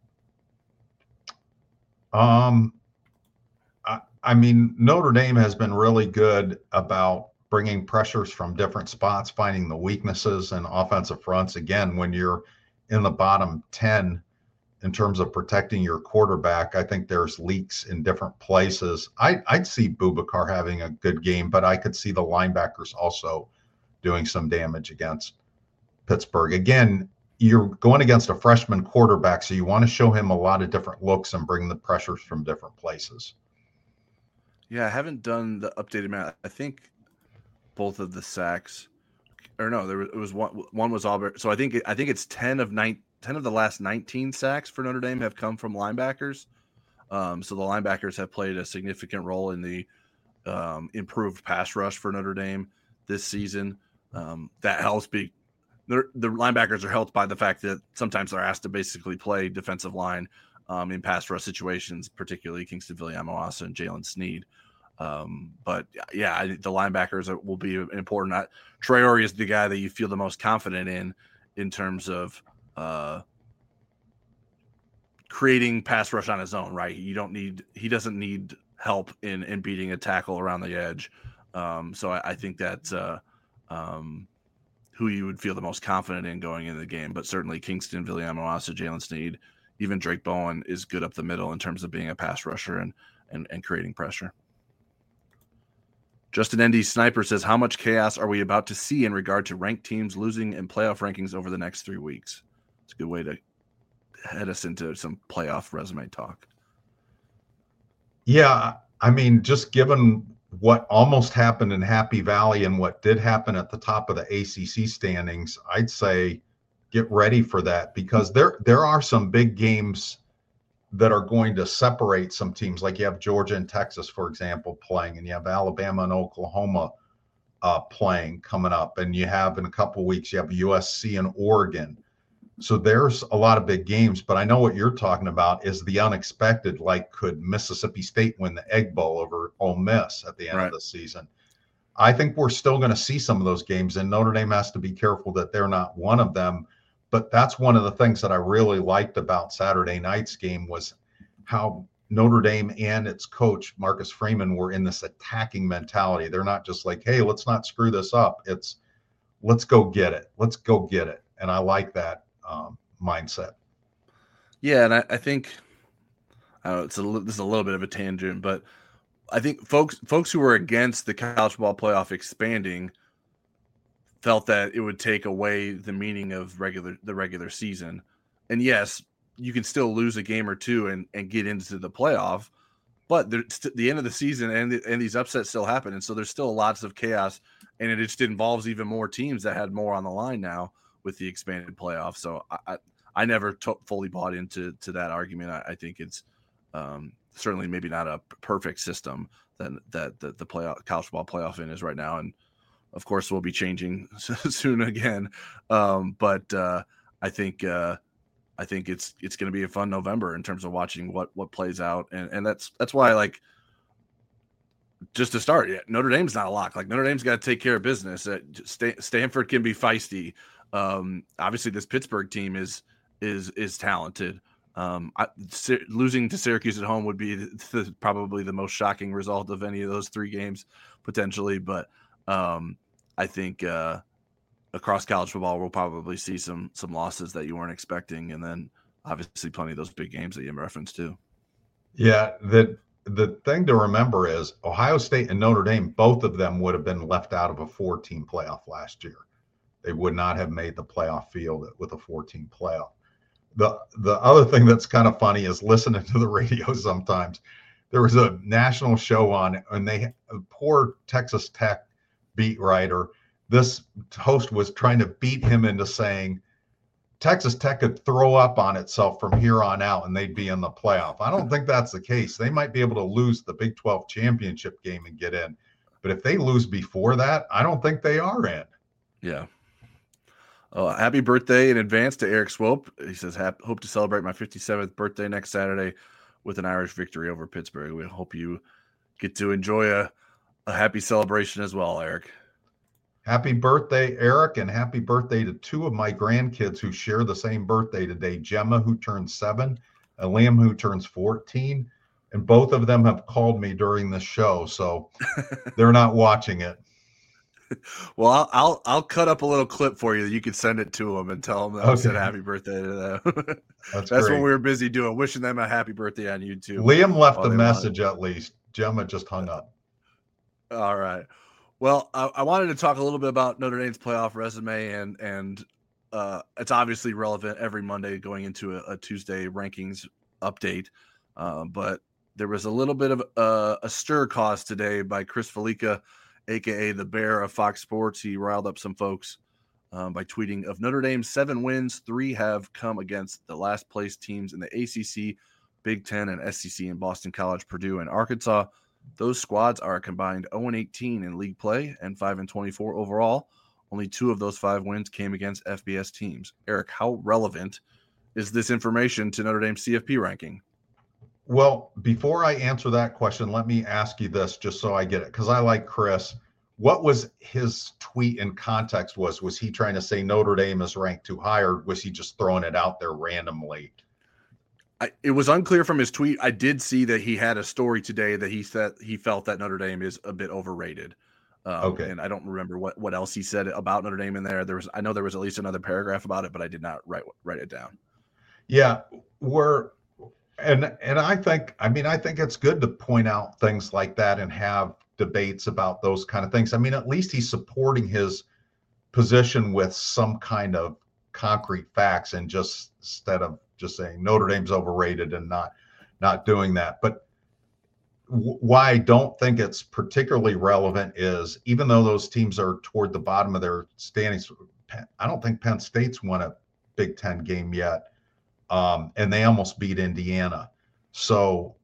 I mean, Notre Dame has been really good about bringing pressures from different spots, finding the weaknesses in offensive fronts. Again, when you're in the bottom 10 in terms of protecting your quarterback, I think there's leaks in different places. I'd see Boubacar having a good game, but I could see the linebackers also doing some damage against Pittsburgh. Again, you're going against a freshman quarterback, so you want to show him a lot of different looks and bring the pressures from different places. Yeah, I haven't done the updated math. I think both of the sacks, or no, it was one was Auburn. So I think it's 10 of the last 19 sacks for Notre Dame have come from linebackers. So the linebackers have played a significant role in the improved pass rush for Notre Dame this season. That helps the linebackers are helped by the fact that sometimes they're asked to basically play defensive line in pass rush situations, particularly Kingston Viliamu-Asa and Jalen Sneed. But yeah, the linebackers will be important. Traore is the guy that you feel the most confident in terms of creating pass rush on his own, right? He doesn't need help in beating a tackle around the edge. So I think that's who you would feel the most confident in going into the game. But certainly Kingston Viliamu-Asa, Jalen Sneed, even Drake Bowen is good up the middle in terms of being a pass rusher and creating pressure. Justin Endy Sniper says, how much chaos are we about to see in regard to ranked teams losing in playoff rankings over the next 3 weeks? It's a good way to head us into some playoff resume talk. Yeah, I mean, just given what almost happened in Happy Valley and what did happen at the top of the ACC standings, I'd say get ready for that, because there are some big games that are going to separate some teams. Like you have Georgia and Texas, for example, playing, and you have Alabama and Oklahoma playing coming up, and you have in a couple of weeks you have USC and Oregon. So there's a lot of big games, but I know what you're talking about is the unexpected. Like, could Mississippi State win the Egg Bowl over Ole Miss at the end of the season? I think we're still going to see some of those games, and Notre Dame has to be careful that they're not one of them. But that's one of the things that I really liked about Saturday night's game was how Notre Dame and its coach, Marcus Freeman, were in this attacking mentality. They're not just like, hey, let's not screw this up. It's let's go get it. Let's go get it. And I like that mindset. Yeah, and I think this is a little bit of a tangent, but I think folks who were against the college football playoff expanding felt that it would take away the meaning of the regular season. And yes, you can still lose a game or two and get into the playoff, but the end of the season and these upsets still happen, and so there's still lots of chaos, and it just involves even more teams that had more on the line now with the expanded playoff. So I never fully bought into that argument. I think it's certainly maybe not a perfect system that the college football playoff in is right now, and of course we'll be changing soon again. But I think it's going to be a fun November in terms of watching what plays out, and that's why, like, just to start, Notre Dame's not a lock. Like, Notre Dame's got to take care of business. Stanford can be feisty. Obviously, this Pittsburgh team is talented. Losing to Syracuse at home would be probably the most shocking result of any of those three games potentially. But I think across college football, we'll probably see some losses that you weren't expecting, and then obviously plenty of those big games that you referenced too. Yeah, the thing to remember is Ohio State and Notre Dame, both of them would have been left out of a 4-team playoff last year. They would not have made the playoff field with a 4-team playoff. The other thing that's kind of funny is listening to the radio sometimes. There was a national show on, and poor Texas Tech beat writer, this host was trying to beat him into saying Texas Tech could throw up on itself from here on out and they'd be in the playoff. I don't think that's the case. They might be able to lose the Big 12 championship game and get in. But if they lose before that, I don't think they are in. Yeah. Happy birthday in advance to Eric Swope. He says, hope to celebrate my 57th birthday next Saturday with an Irish victory over Pittsburgh. We hope you get to enjoy a happy celebration as well, Eric. Happy birthday, Eric, and happy birthday to two of my grandkids who share the same birthday today, Gemma, who turns 7, and Liam, who turns 14. And both of them have called me during the show, so they're not watching it. Well, I'll cut up a little clip for you that you can send it to them and tell them that I said happy birthday to them. That's what we were busy doing, wishing them a happy birthday on YouTube. Liam left a message at least. Gemma just hung up. All right. Well, I wanted to talk a little bit about Notre Dame's playoff resume, and it's obviously relevant every Monday going into a Tuesday rankings update. But there was a little bit of a stir caused today by Chris Felica, a.k.a. the Bear of Fox Sports. He riled up some folks by tweeting, of Notre Dame's 7 wins, 3 have come against the last place teams in the ACC, Big Ten, and SEC in Boston College, Purdue, and Arkansas. Those squads are a combined 0-18 in league play and 5-24 overall. Only 2 of those 5 wins came against FBS teams. Eric, how relevant is this information to Notre Dame's CFP ranking? Well, before I answer that question, let me ask you this just so I get it, because I like Chris. What was his tweet in context? Was he trying to say Notre Dame is ranked too high, or was he just throwing it out there randomly? It was unclear from his tweet. I did see that he had a story today that he said he felt that Notre Dame is a bit overrated. Okay. And I don't remember what else he said about Notre Dame in there. I know there was at least another paragraph about it, but I did not write it down. Yeah, and I think it's good to point out things like that and have debates about those kind of things. I mean, at least he's supporting his position with some kind of concrete facts, and just instead of just saying Notre Dame's overrated and not doing that. But why I don't think it's particularly relevant is even though those teams are toward the bottom of their standings, I don't think Penn State's won a Big Ten game yet, and they almost beat Indiana. So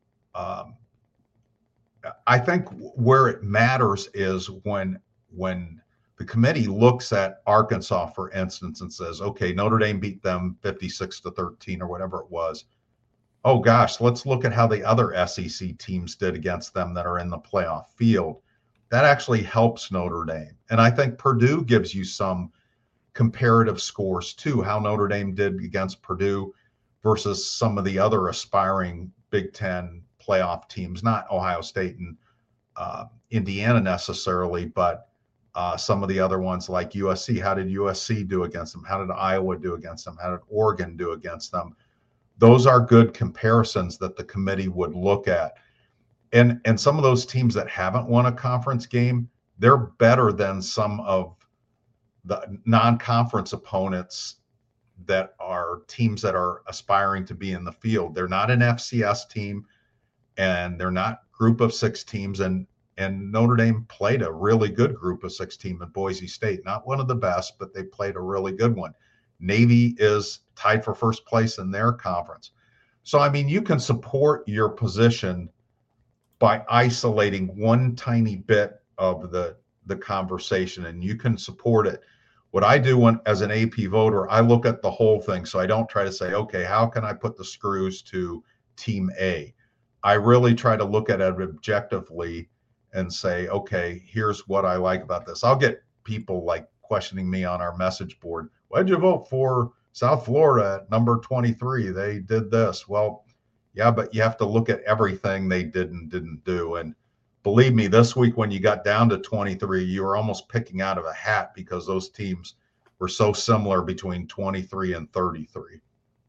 I think where it matters is when the committee looks at Arkansas, for instance, and says, okay, Notre Dame beat them 56-13 or whatever it was. Oh gosh, let's look at how the other SEC teams did against them that are in the playoff field. That actually helps Notre Dame. And I think Purdue gives you some comparative scores too, how Notre Dame did against Purdue versus some of the other aspiring Big Ten playoff teams, not Ohio State and Indiana necessarily, but some of the other ones like USC. How did USC do against them? How did Iowa do against them? How did Oregon do against them? Those are good comparisons that the committee would look at. And some of those teams that haven't won a conference game, they're better than some of the non-conference opponents that are teams that are aspiring to be in the field. They're not an FCS team, and they're not group of 6 teams. And Notre Dame played a really good group of 6 team at Boise State. Not one of the best, but they played a really good one. Navy is tied for first place in their conference. So, I mean, you can support your position by isolating one tiny bit of the conversation, and you can support it. What I do as an AP voter, I look at the whole thing. So I don't try to say, okay, how can I put the screws to team A? I really try to look at it objectively and say, okay, here's what I like about this. I'll get people like questioning me on our message board. Why'd you vote for South Florida at number 23? They did this. Well, yeah, but you have to look at everything they did and didn't do. And believe me, this week when you got down to 23, you were almost picking out of a hat because those teams were so similar between 23 and 33.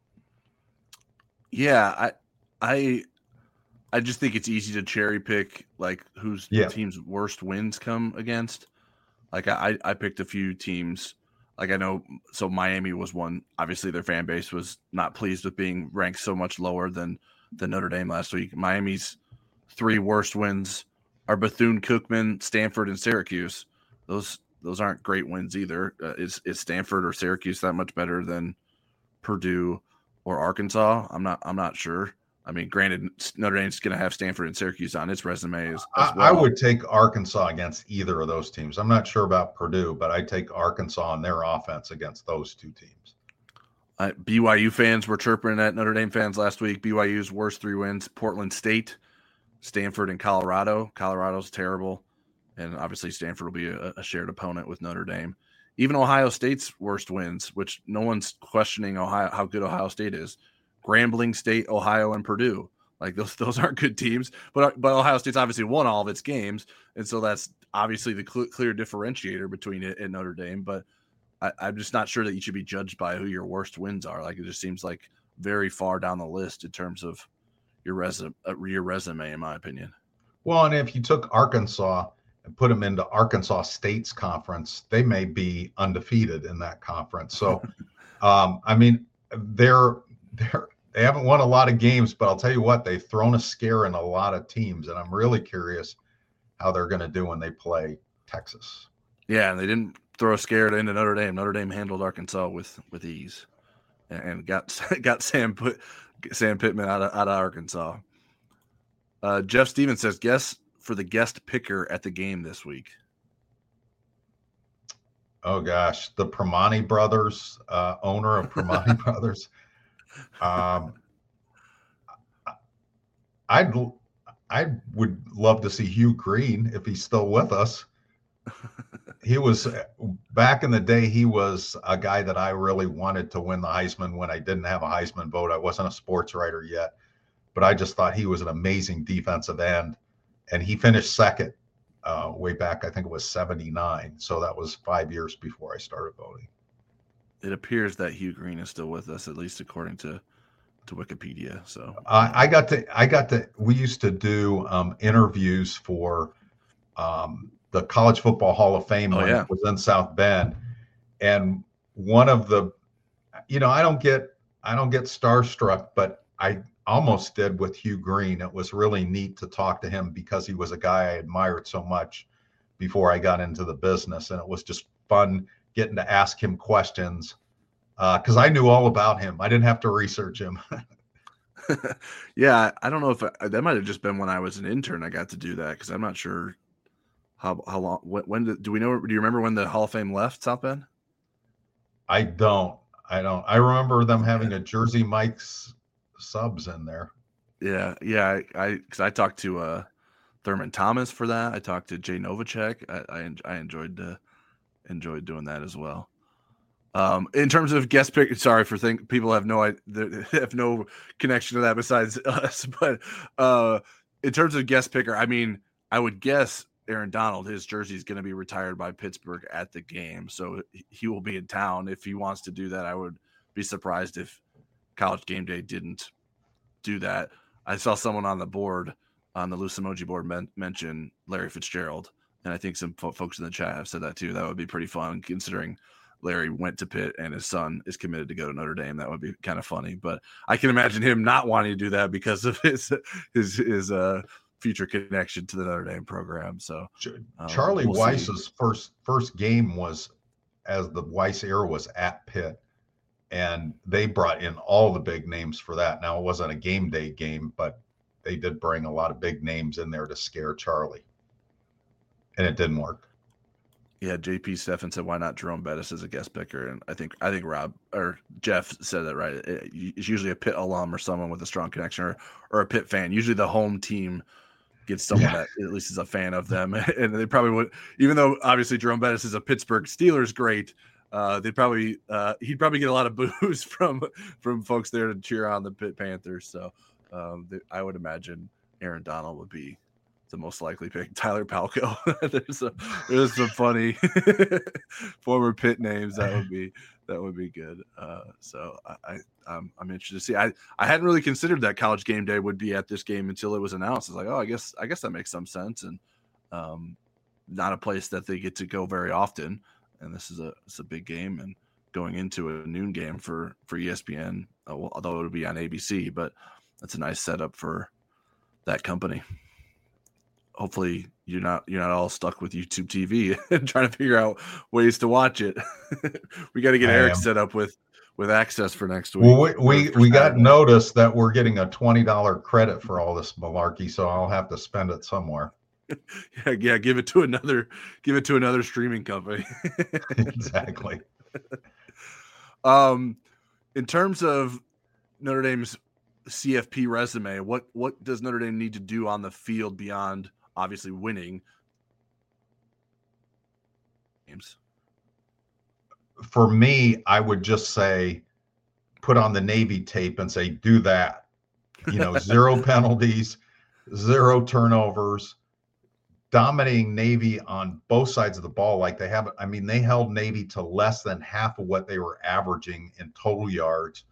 Yeah, I just think it's easy to cherry pick like whose team's worst wins come against. Like I picked a few teams. Like I know, so Miami was one. Obviously, their fan base was not pleased with being ranked so much lower than Notre Dame last week. Miami's 3 worst wins are Bethune-Cookman, Stanford, and Syracuse. Those aren't great wins either. Is Stanford or Syracuse that much better than Purdue or Arkansas? I'm not sure. I mean, granted, Notre Dame's going to have Stanford and Syracuse on its resume as well. I would take Arkansas against either of those teams. I'm not sure about Purdue, but I'd take Arkansas and their offense against those 2 teams. BYU fans were chirping at Notre Dame fans last week. BYU's worst 3 wins: Portland State, Stanford, and Colorado. Colorado's terrible, and obviously Stanford will be a shared opponent with Notre Dame. Even Ohio State's worst wins, which no one's questioning how good Ohio State is: Grambling State, Ohio, and Purdue. Like those aren't good teams, but Ohio State's obviously won all of its games, and so that's obviously the clear differentiator between it and Notre Dame. But I'm just not sure that you should be judged by who your worst wins are. Like it just seems like very far down the list in terms of your resume, in my opinion. Well, and if you took Arkansas and put them into Arkansas State's conference, they may be undefeated in that conference. So, I mean, they haven't won a lot of games, but I'll tell you what, they've thrown a scare in a lot of teams, and I'm really curious how they're going to do when they play Texas. Yeah, and they didn't throw a scare into Notre Dame. Notre Dame handled Arkansas with ease, and got Sam Pittman out of Arkansas. Jeff Stevens says, guess for the guest picker at the game this week. Oh gosh, the Primanti brothers, owner of Primanti Brothers. I would love to see Hugh Green if he's still with us. He was back in the day. He was a guy that I really wanted to win the Heisman when I didn't have a Heisman vote. I wasn't a sports writer yet, but I just thought he was an amazing defensive end, and he finished second way back. I think it was 79. So that was 5 years before I started voting. It appears that Hugh Green is still with us, at least according to Wikipedia. So I got to. We used to do interviews for the College Football Hall of Fame when it was in South Bend, and one of the, I don't get starstruck, but almost did with Hugh Green. It was really neat to talk to him because he was a guy I admired so much before I got into the business. And it was just fun getting to ask him questions because I knew all about him. I didn't have to research him. Yeah, I don't know if that might have just been when I was an intern I got to do that, because I'm not sure how long. When do we know? Do you remember when the Hall of Fame left South Bend? I don't. I remember them having a Jersey Mike's subs in there. Yeah. Because I talked to Thurman Thomas for that. I talked to Jay Novacek. I enjoyed doing that as well. In terms of guest pick, sorry for people have no connection to that besides us, but in terms of guest picker, I mean, I would guess Aaron Donald, his jersey is going to be retired by Pittsburgh at the game, so he will be in town if he wants to do that. I would be surprised if College Game Day didn't do that. I saw someone on the board, on the Loose Emoji board, mention Larry Fitzgerald, and I think some folks in the chat have said that too. That would be pretty fun, considering Larry went to Pitt and his son is committed to go to Notre Dame. That would be kind of funny, but I can imagine him not wanting to do that because of his future connection to the Notre Dame program. So Charlie Weiss's first game was, as the Weiss era, was at Pitt, and they brought in all the big names for that. Now, it wasn't a game day game, but they did bring a lot of big names in there to scare Charlie, and it didn't work. Yeah, JP Steffen said, why not Jerome Bettis as a guest picker? And I think Rob or Jeff said that right. It's usually a Pitt alum or someone with a strong connection, or a Pitt fan. Usually the home team gets someone that at least is a fan of them. And they probably would, even though obviously Jerome Bettis is a Pittsburgh Steelers great, he'd probably get a lot of boos from folks there to cheer on the Pitt Panthers. So I would imagine Aaron Donald would be the most likely pick. Tyler Palco. there's some funny former Pitt names that would be good. So I'm interested to see. I hadn't really considered that College Game Day would be at this game until it was announced. It's like, oh, I guess that makes some sense, and not a place that they get to go very often. And this is a big game, and going into a noon game for ESPN, although it'll be on ABC, but that's a nice setup for that company. Hopefully you're not all stuck with YouTube TV and trying to figure out ways to watch it. We got to get Eric set up with access for next week. Well, we got notice that we're getting a $20 credit for all this malarkey, so I'll have to spend it somewhere. Yeah, give it to another streaming company. Exactly. In terms of Notre Dame's CFP resume, what does Notre Dame need to do on the field beyond obviously winning games? For me, I would just say, put on the Navy tape and say, do that. 0 penalties, 0 turnovers, dominating Navy on both sides of the ball like they have. I mean, they held Navy to less than half of what they were averaging in total yards.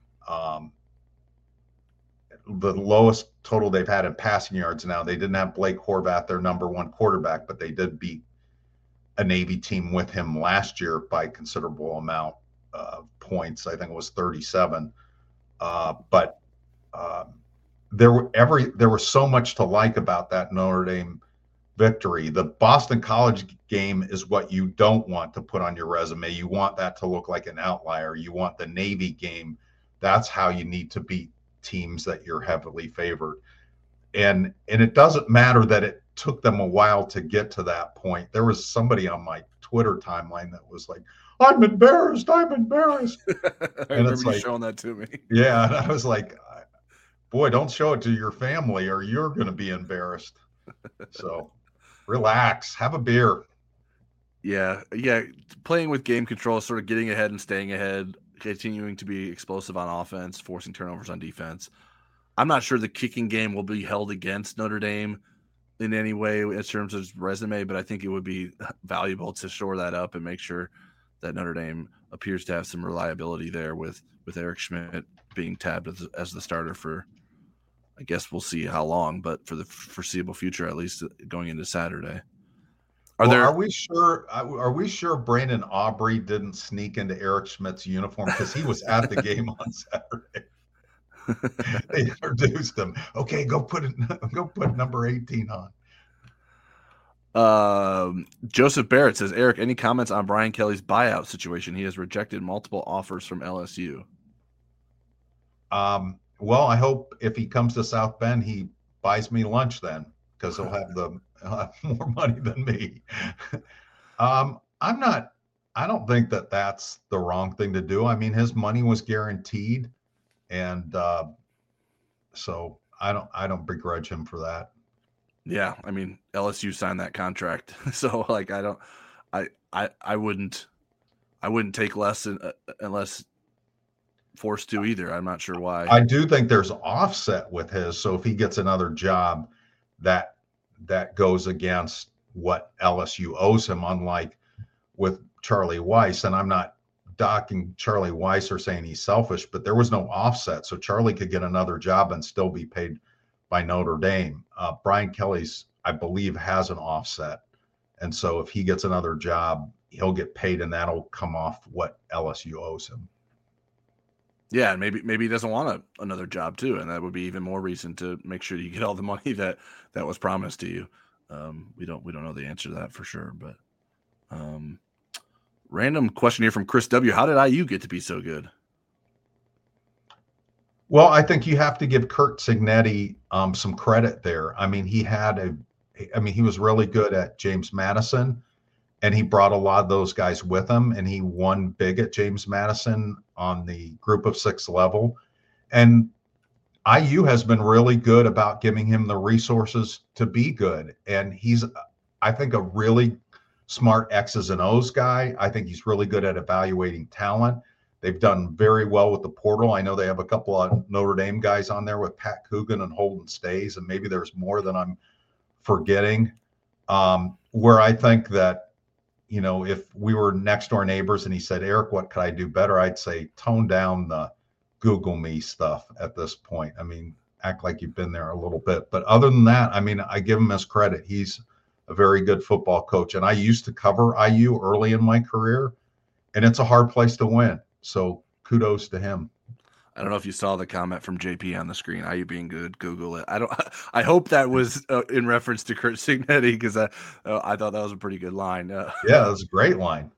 The lowest total they've had in passing yards now. They didn't have Blake Horvath, their number one quarterback, but they did beat a Navy team with him last year by a considerable amount of points. I think it was 37. But there was so much to like about that Notre Dame victory. The Boston College game is what you don't want to put on your resume. You want that to look like an outlier. You want the Navy game. That's how you need to beat teams that you're heavily favored. And it doesn't matter that it took them a while to get to that point. There was somebody on my Twitter timeline that was like, I'm embarrassed. I remember you showing that to me. Yeah. And I was like, boy, don't show it to your family or you're going to be embarrassed. So relax, have a beer. Yeah. Playing with game control, sort of getting ahead and staying ahead, continuing to be explosive on offense, forcing turnovers on defense. I'm not sure the kicking game will be held against Notre Dame in any way in terms of resume, but I think it would be valuable to shore that up and make sure that Notre Dame appears to have some reliability there with Eric Schmidt being tabbed as the starter for, I guess we'll see how long, but for the foreseeable future, at least going into Saturday. Are we sure Brandon Aubrey didn't sneak into Eric Schmidt's uniform because he was at the game on Saturday? They introduced him. Okay, go put number 18 on. Joseph Barrett says, Eric, any comments on Brian Kelly's buyout situation? He has rejected multiple offers from LSU. Well, I hope if he comes to South Bend, he buys me lunch then, because he'll have more money than me. I don't think that that's the wrong thing to do. I mean, his money was guaranteed, and so I don't begrudge him for that. Yeah, I mean, LSU signed that contract, so like I wouldn't take less unless forced to either. I'm not sure why. I do think there's offset with his, so if he gets another job, that goes against what LSU owes him, unlike with Charlie Weis. And I'm not docking Charlie Weis or saying he's selfish, but there was no offset, so Charlie could get another job and still be paid by Notre Dame. Brian Kelly's, I believe, has an offset, and so if he gets another job, he'll get paid, and that'll come off what LSU owes him. Yeah, and maybe he doesn't want another job too, and that would be even more reason to make sure you get all the money that was promised to you. We don't know the answer to that for sure, but random question here from Chris W. How did IU get to be so good? Well, I think you have to give Curt Cignetti some credit there. I mean, he was really good at James Madison, and he brought a lot of those guys with him, and he won big at James Madison on the group of 6 level. And IU has been really good about giving him the resources to be good. And he's, I think, a really smart X's and O's guy. I think he's really good at evaluating talent. They've done very well with the portal. I know they have a couple of Notre Dame guys on there with Pat Coogan and Holden Stays, and maybe there's more than I'm forgetting. Where I think that, you know, if we were next door neighbors and he said, Eric, what could I do better? I'd say tone down the Google me stuff at this point. I mean, act like you've been there a little bit. But other than that, I mean, I give him his credit. He's a very good football coach. And I used to cover IU early in my career, and it's a hard place to win. So kudos to him. I don't know if you saw the comment from JP on the screen. IU being good, Google it. I hope that was in reference to Curt Cignetti, because I thought that was a pretty good line. Yeah, that was a great line.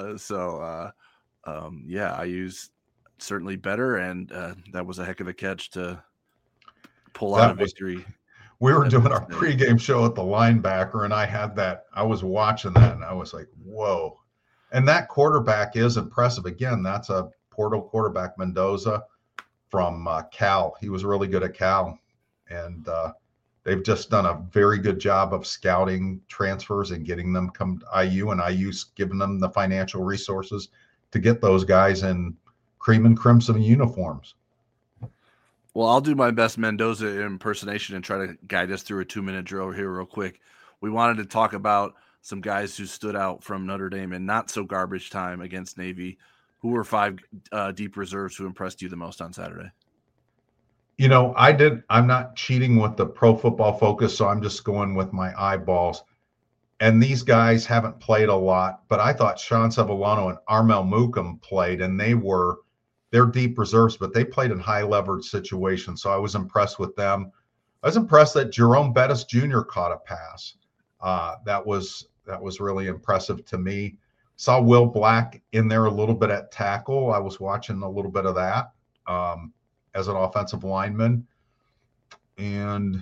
Yeah, IU's certainly better, and that was a heck of a catch to pull out a victory. We were doing our pregame show at the linebacker, and I was watching that, and I was like, whoa. And that quarterback is impressive. Again, that's a portal quarterback, Mendoza, from Cal. He was really good at Cal. And they've just done a very good job of scouting transfers and getting them come to IU, and IU's given them the financial resources to get those guys in cream and crimson uniforms. Well, I'll do my best Mendoza impersonation and try to guide us through a 2-minute drill here real quick. We wanted to talk about some guys who stood out from Notre Dame in not so garbage time against Navy. Who were 5 deep reserves who impressed you the most on Saturday? You know, I'm not cheating with the Pro Football Focus, so I'm just going with my eyeballs. And these guys haven't played a lot, but I thought Sean Sevillano and Armel Mukam played, and they're deep reserves, but they played in high leverage situations. So I was impressed with them. I was impressed that Jerome Bettis Jr. caught a pass. That was really impressive to me. Saw Will Black in there a little bit at tackle. I was watching a little bit of that as an offensive lineman. And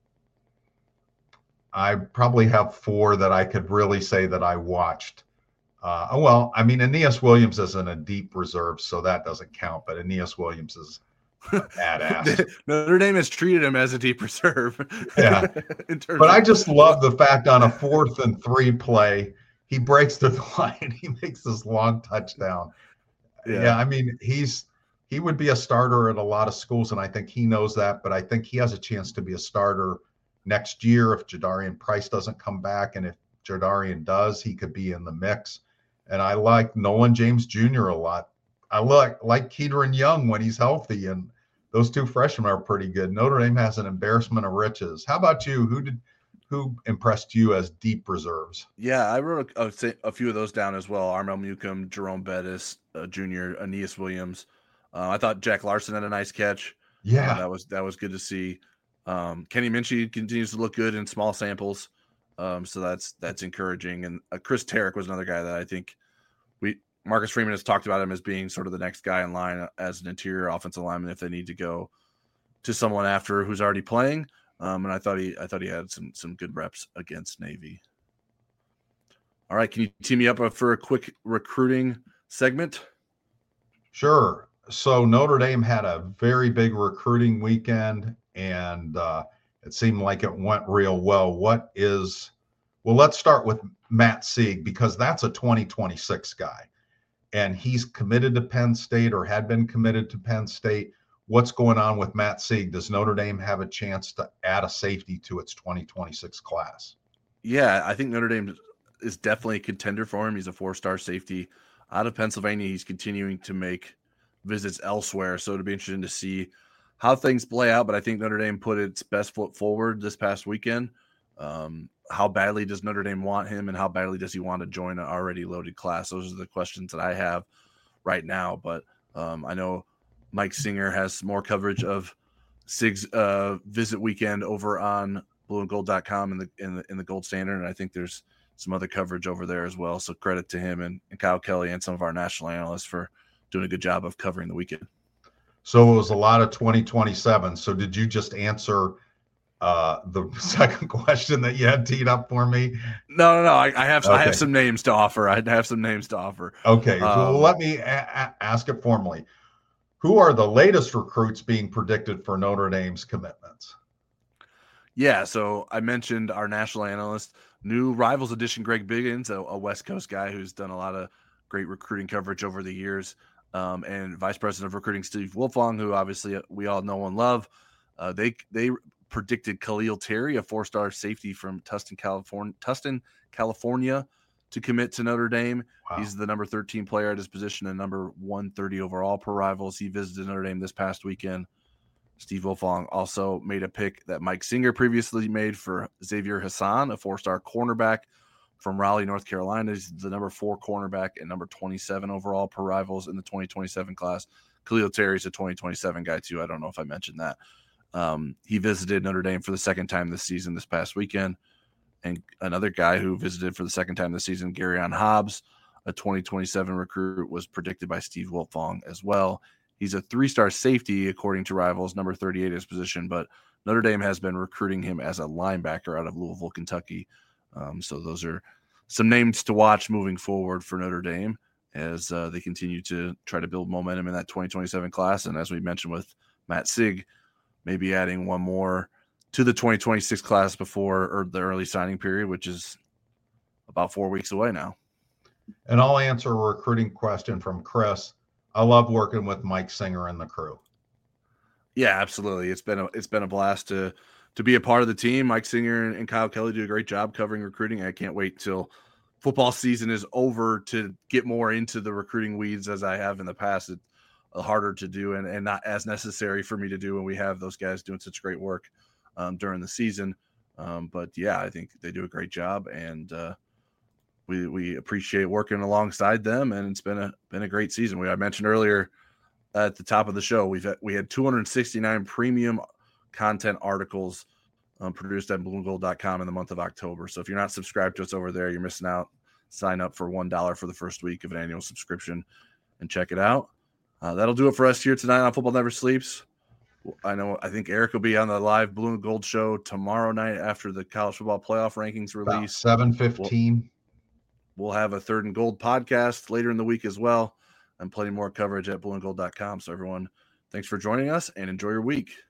I probably have 4 that I could really say that I watched. Well, I mean, Aeneas Williams isn't a deep reserve, so that doesn't count, but Aeneas Williams is a badass. Notre Dame has treated him as a deep reserve. Yeah. But I just love the fact on a 4th and 3 play, he breaks through the line. He makes this long touchdown. Yeah, I mean, he would be a starter at a lot of schools, and I think he knows that. But I think he has a chance to be a starter next year if Jadarian Price doesn't come back. And if Jadarian does, he could be in the mix. And I like Nolan James Jr. a lot. I like Keaton Young when he's healthy, and those 2 freshmen are pretty good. Notre Dame has an embarrassment of riches. How about you? Who impressed you as deep reserves? Yeah, I wrote a few of those down as well. Armel Mukam, Jerome Bettis Jr., Aeneas Williams. I thought Jack Larson had a nice catch. Yeah, that was good to see. Kenny Minchey continues to look good in small samples, so that's encouraging. And Chris Tarrick was another guy that I think Marcus Freeman has talked about him as being sort of the next guy in line as an interior offensive lineman if they need to go to someone after who's already playing. And I thought he had some good reps against Navy. All right, can you tee me up for a quick recruiting segment? Sure. So Notre Dame had a very big recruiting weekend, and it seemed like it went real well. Let's start with Matt Sieg, because that's a 2026 guy, and he's committed to Penn State or had been committed to Penn State. What's going on with Matt Sieg? Does Notre Dame have a chance to add a safety to its 2026 class? Yeah, I think Notre Dame is definitely a contender for him. He's a 4-star safety out of Pennsylvania. He's continuing to make visits elsewhere, so it'll be interesting to see how things play out. But I think Notre Dame put its best foot forward this past weekend. How badly does Notre Dame want him, and how badly does he want to join an already loaded class? Those are the questions that I have right now. But I know Mike Singer has more coverage of Sieg's visit weekend over on blueandgold.com in the Gold Standard, and I think there's some other coverage over there as well. So credit to him and Kyle Kelly and some of our national analysts for doing a good job of covering the weekend. So it was a lot of 2027. So did you just answer the second question that you had teed up for me? No. I have some names to offer. I have some names to offer. Okay. Well, let me ask it formally. Who are the latest recruits being predicted for Notre Dame's commitments? Yeah, so I mentioned our national analyst, new Rivals edition, Greg Biggins, a West Coast guy who's done a lot of great recruiting coverage over the years, and Vice President of Recruiting Steve Wilfong, who obviously we all know and love. They predicted Khalil Terry, a 4-star safety from Tustin, California, to commit to Notre Dame. Wow. He's the number 13 player at his position and number 130 overall per Rivals. He visited Notre Dame this past weekend. Steve Wilfong also made a pick that Mike Singer previously made for Xavier Hassan, a 4-star cornerback from Raleigh, North Carolina. He's the number 4 cornerback and number 27 overall per Rivals in the 2027 class. Khalil Terry's a 2027 guy too. I don't know if I mentioned that. He visited Notre Dame for the second time this season, this past weekend. And another guy who visited for the second time this season, Garyon Hobbs, a 2027 recruit, was predicted by Steve Wilfong as well. He's a 3-star safety, according to Rivals, number 38 at his position, but Notre Dame has been recruiting him as a linebacker out of Louisville, Kentucky. So those are some names to watch moving forward for Notre Dame as they continue to try to build momentum in that 2027 class. And as we mentioned with Matt Sieg, maybe adding one more to the 2026 class before the early signing period, which is about 4 weeks away now. And I'll answer a recruiting question from Chris. I love working with Mike Singer and the crew. Yeah, absolutely. It's been a blast to be a part of the team. Mike Singer and Kyle Kelly do a great job covering recruiting. I can't wait till football season is over to get more into the recruiting weeds as I have in the past. It's harder to do and not as necessary for me to do when we have those guys doing such great work during the season. But yeah, I think they do a great job, and we appreciate working alongside them, and it's been a great season. I mentioned earlier at the top of the show, we had 269 premium content articles produced at blueandgold.com in the month of October. So if you're not subscribed to us over there, you're missing out. Sign up for $1 for the first week of an annual subscription and check it out. That'll do it for us here tonight on Football Never Sleeps. I think Eric will be on the live Blue and Gold show tomorrow night after the college football playoff rankings release. 7:15. We'll have a Third and Gold podcast later in the week as well, and plenty more coverage at blueandgold.com. So everyone, thanks for joining us and enjoy your week.